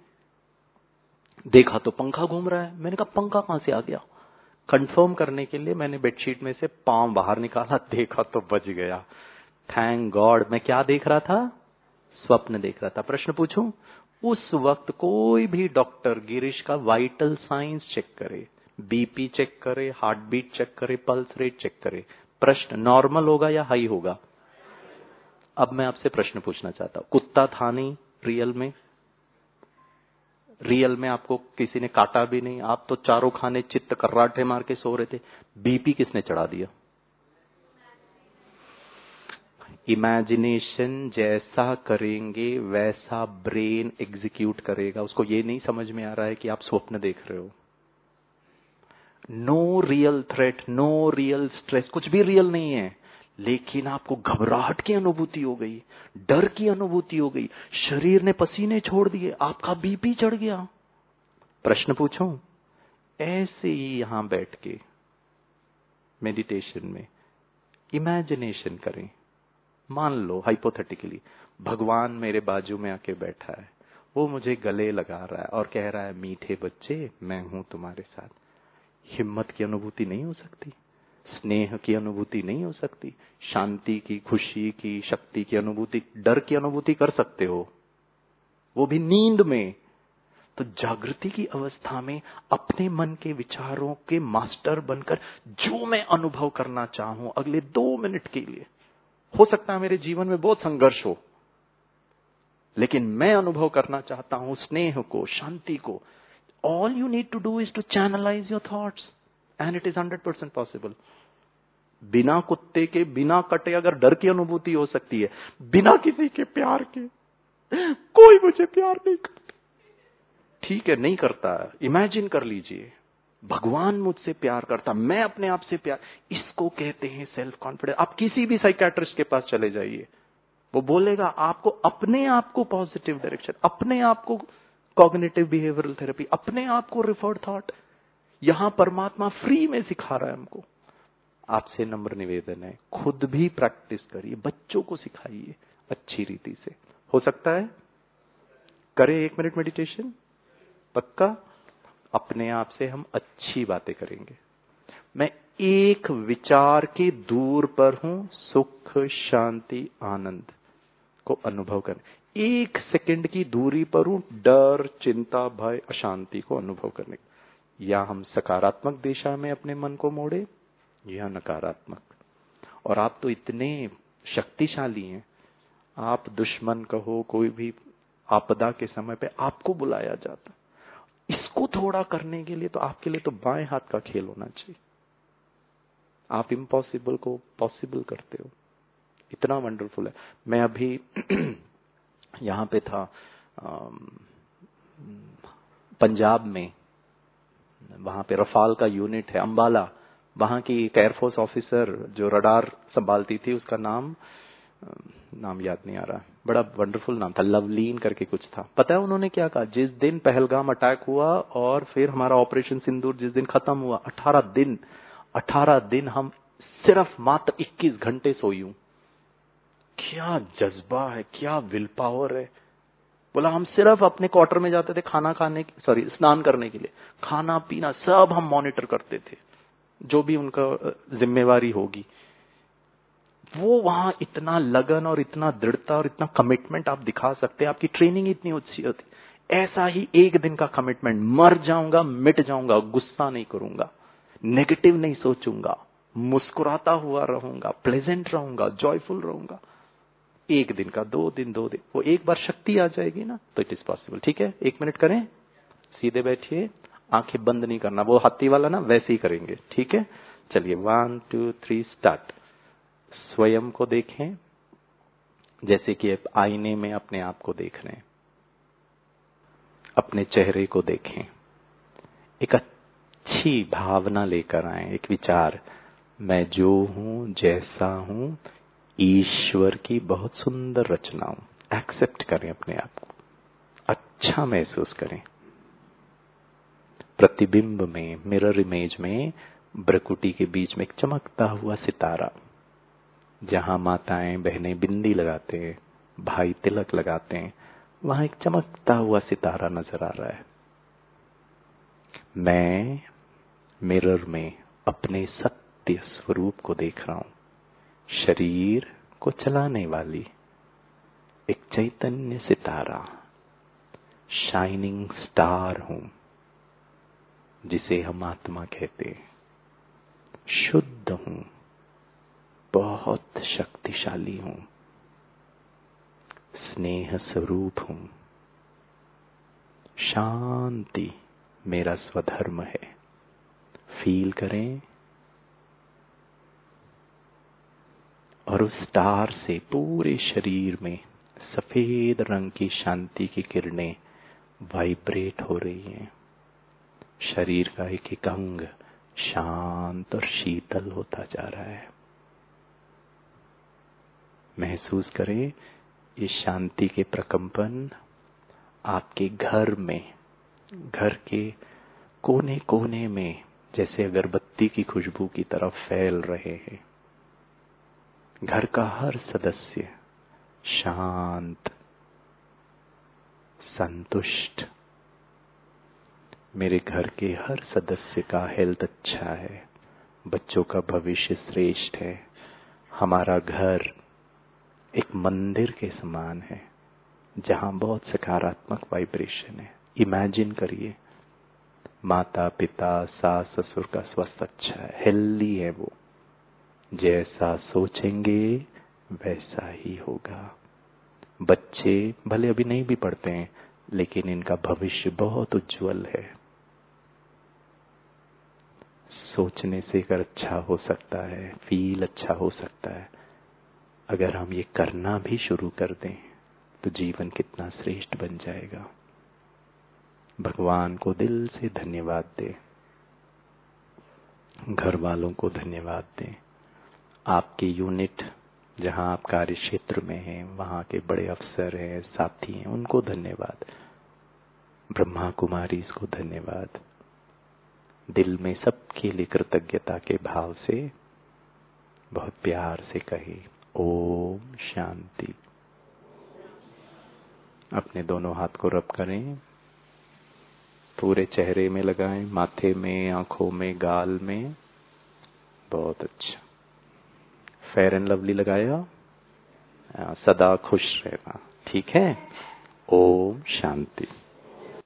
देखा तो पंखा घूम रहा है, मैंने कहा पंखा कहां से आ गया? कंफर्म करने के लिए मैंने बेडशीट में से पांव बाहर निकाला, देखा तो बच गया। Thank God. मैं क्या देख रहा था? स्वप्न देख रहा था। प्रश्न पूछूं? उस वक्त कोई भी डॉक्टर गिरीश का वाइटल साइंस चेक करे, बीपी चेक करे, हार्ट बीट चेक करे, पल्स रेट चेक करे, प्रश्न नॉर्मल होगा या हाई होगा? अब मैं आपसे प्रश्न पूछना चाहता हूं, कुत्ता था नहीं रियल में? रियल में आपको किसी ने काटा भी नहीं, आप तो चारों खाने चित्त कर्राटे मार के सो रहे थे। बीपी किसने चढ़ा दिया? इमेजिनेशन जैसा करेंगे वैसा ब्रेन एग्जीक्यूट करेगा। उसको ये नहीं समझ में आ रहा है कि आप स्वप्न देख रहे हो। No real threat, no real stress, कुछ भी रियल नहीं है, लेकिन आपको घबराहट की अनुभूति हो गई, डर की अनुभूति हो गई, शरीर ने पसीने छोड़ दिए, आपका बीपी चढ़ गया। प्रश्न पूछूं? ऐसे ही यहां बैठ के मेडिटेशन में इमेजिनेशन करें। मान लो हाइपोथेटिकली भगवान मेरे बाजू में आके बैठा है, वो मुझे गले लगा रहा है और कह रहा है मीठे बच्चे मैं हूं तुम्हारे साथ। हिम्मत की अनुभूति नहीं हो सकती? स्नेह की अनुभूति नहीं हो सकती? शांति की, खुशी की, शक्ति की अनुभूति, डर की अनुभूति कर सकते हो, वो भी नींद में। तो जागृति की अवस्था में अपने मन के विचारों के मास्टर बनकर जो मैं अनुभव करना चाहूं अगले 2 मिनट के लिए, हो सकता है मेरे जीवन में बहुत संघर्ष हो, लेकिन मैं अनुभव करना चाहता हूं स्नेह को, शांति को। All you need to do is to channelise your thoughts and it is 100% possible. बिना कुत्ते के, बिना कटे अगर डर की अनुभूति हो सकती है, बिना किसी के प्यार के, कोई मुझे प्यार नहीं करता, ठीक है नहीं करता, इमेजिन कर लीजिए भगवान मुझसे प्यार करता, मैं अपने आप से प्यार, इसको कहते हैं सेल्फ कॉन्फिडेंस। आप किसी भी साइकियाट्रिस्ट के पास चले जाइए, वो बोलेगा आपको अपने आप को पॉजिटिव डायरेक्शन, अपने आप को कॉग्निटिव बिहेवियरल थेरेपी, अपने आप को रिफर्ड थॉट। यहां परमात्मा फ्री में सिखा रहा है हमको। आपसे नम्र निवेदन है, खुद भी प्रैक्टिस करिए, बच्चों को सिखाइए अच्छी रीति से। हो सकता है करें 1 मिनट मेडिटेशन, पक्का? अपने आप से हम अच्छी बातें करेंगे। मैं एक विचार के दूर पर हूं, सुख, शांति, आनंद को अनुभव करने। 1 सेकंड की दूरी पर हूं, डर, चिंता, भय, अशांति को अनुभव करने। या हम सकारात्मक दिशा में अपने मन को मोड़े या नकारात्मक। और आप तो इतने शक्तिशाली हैं, आप दुश्मन कहो, कोई भी आपदा के समय पे आपको बुलाया जाता, इसको थोड़ा करने के लिए तो आपके लिए तो बाएं हाथ का खेल होना चाहिए। आप इम्पॉसिबल को पॉसिबल करते हो, इतना वंडरफुल है। मैं अभी यहाँ पे था पंजाब में, वहां पे रफाल का यूनिट है अंबाला, वहां की एक एयरफोर्स ऑफिसर जो रडार संभालती थी, उसका नाम याद नहीं आ रहा, बड़ा वंडरफुल नाम था, लवलीन करके कुछ था। पता है उन्होंने क्या कहा? जिस दिन पहलगाम अटैक हुआ और फिर हमारा ऑपरेशन सिंदूर जिस दिन खत्म हुआ, 18 दिन हम सिर्फ मात्र 21 घंटे सोई हूं। क्या जज्बा है, क्या विल पावर है। बोला हम सिर्फ अपने क्वार्टर में जाते थे स्नान करने के लिए, खाना पीना सब हम मॉनिटर करते थे, जो भी उनका जिम्मेवारी होगी। वो वहां इतना लगन और इतना दृढ़ता और इतना कमिटमेंट आप दिखा सकते हैं, आपकी ट्रेनिंग इतनी अच्छी होती। ऐसा ही एक दिन का कमिटमेंट, मर जाऊंगा मिट जाऊंगा, गुस्सा नहीं करूंगा, नेगेटिव नहीं सोचूंगा, मुस्कुराता हुआ रहूंगा, प्लेजेंट रहूंगा, जॉयफुल रहूंगा। एक दिन का, 2 दिन, वो एक बार शक्ति आ जाएगी ना, तो इट इज पॉसिबल। ठीक है, 1 मिनट करें, सीधे बैठिए, आंखें बंद नहीं करना, वो हाथी वाला ना वैसे ही करेंगे। ठीक है, चलिए 1 2 3 स्टार्ट। स्वयं को देखें जैसे कि आप आईने में अपने आप को देख रहे हैं। अपने चेहरे को देखें, एक अच्छी भावना लेकर आए, एक विचार, मैं जो हूं, जैसा हूं, ईश्वर की बहुत सुंदर रचना हूं। एक्सेप्ट करें अपने आप को, अच्छा महसूस करें। प्रतिबिंब में, मिरर इमेज में, भ्रकुटी के बीच में एक चमकता हुआ सितारा, जहां माताएं बहनें बिंदी लगाते हैं, भाई तिलक लगाते हैं, वहां एक चमकता हुआ सितारा नजर आ रहा है। मैं मिरर में अपने सत्य स्वरूप को देख रहा हूं, शरीर को चलाने वाली एक चैतन्य सितारा, शाइनिंग स्टार हूं, जिसे हम आत्मा कहते हैं। शुद्ध हूं, बहुत शक्तिशाली हूं, स्नेह स्वरूप हूं, शांति मेरा स्वधर्म है। फील करें और उस स्टार से पूरे शरीर में सफेद रंग की शांति की किरणें वाइब्रेट हो रही हैं। शरीर का एक एक अंग शांत और शीतल होता जा रहा है। महसूस करें ये शांति के प्रकंपन आपके घर में, घर के कोने कोने में जैसे अगरबत्ती की खुशबू की तरफ फैल रहे हैं। घर का हर सदस्य शांत, संतुष्ट। मेरे घर के हर सदस्य का हेल्थ अच्छा है, बच्चों का भविष्य श्रेष्ठ है। हमारा घर एक मंदिर के समान है, जहां बहुत सकारात्मक वाइब्रेशन है। इमेजिन करिए, माता पिता सास ससुर का स्वास्थ्य अच्छा है, हेल्दी है वो। जैसा सोचेंगे वैसा ही होगा। बच्चे भले अभी नहीं भी पढ़ते हैं, लेकिन इनका भविष्य बहुत उज्जवल है। सोचने से अगर अच्छा हो सकता है, फील अच्छा हो सकता है, अगर हम ये करना भी शुरू कर दें तो जीवन कितना श्रेष्ठ बन जाएगा। भगवान को दिल से धन्यवाद दें, घर वालों को धन्यवाद दें, आपके यूनिट जहां आप कार्य क्षेत्र में हैं, वहां के बड़े अफसर हैं, साथी हैं, उनको धन्यवाद। ब्रह्मा कुमारीज को धन्यवाद। दिल में सबके लिए कृतज्ञता के भाव से बहुत प्यार से कहे ओम शांति। अपने दोनों हाथ को रब करें, पूरे चेहरे में लगाएं, माथे में, आंखों में, गाल में। बहुत अच्छा। फेयर एंड लवली लगाया, सदा खुश रहना। ठीक है, ओम शांति।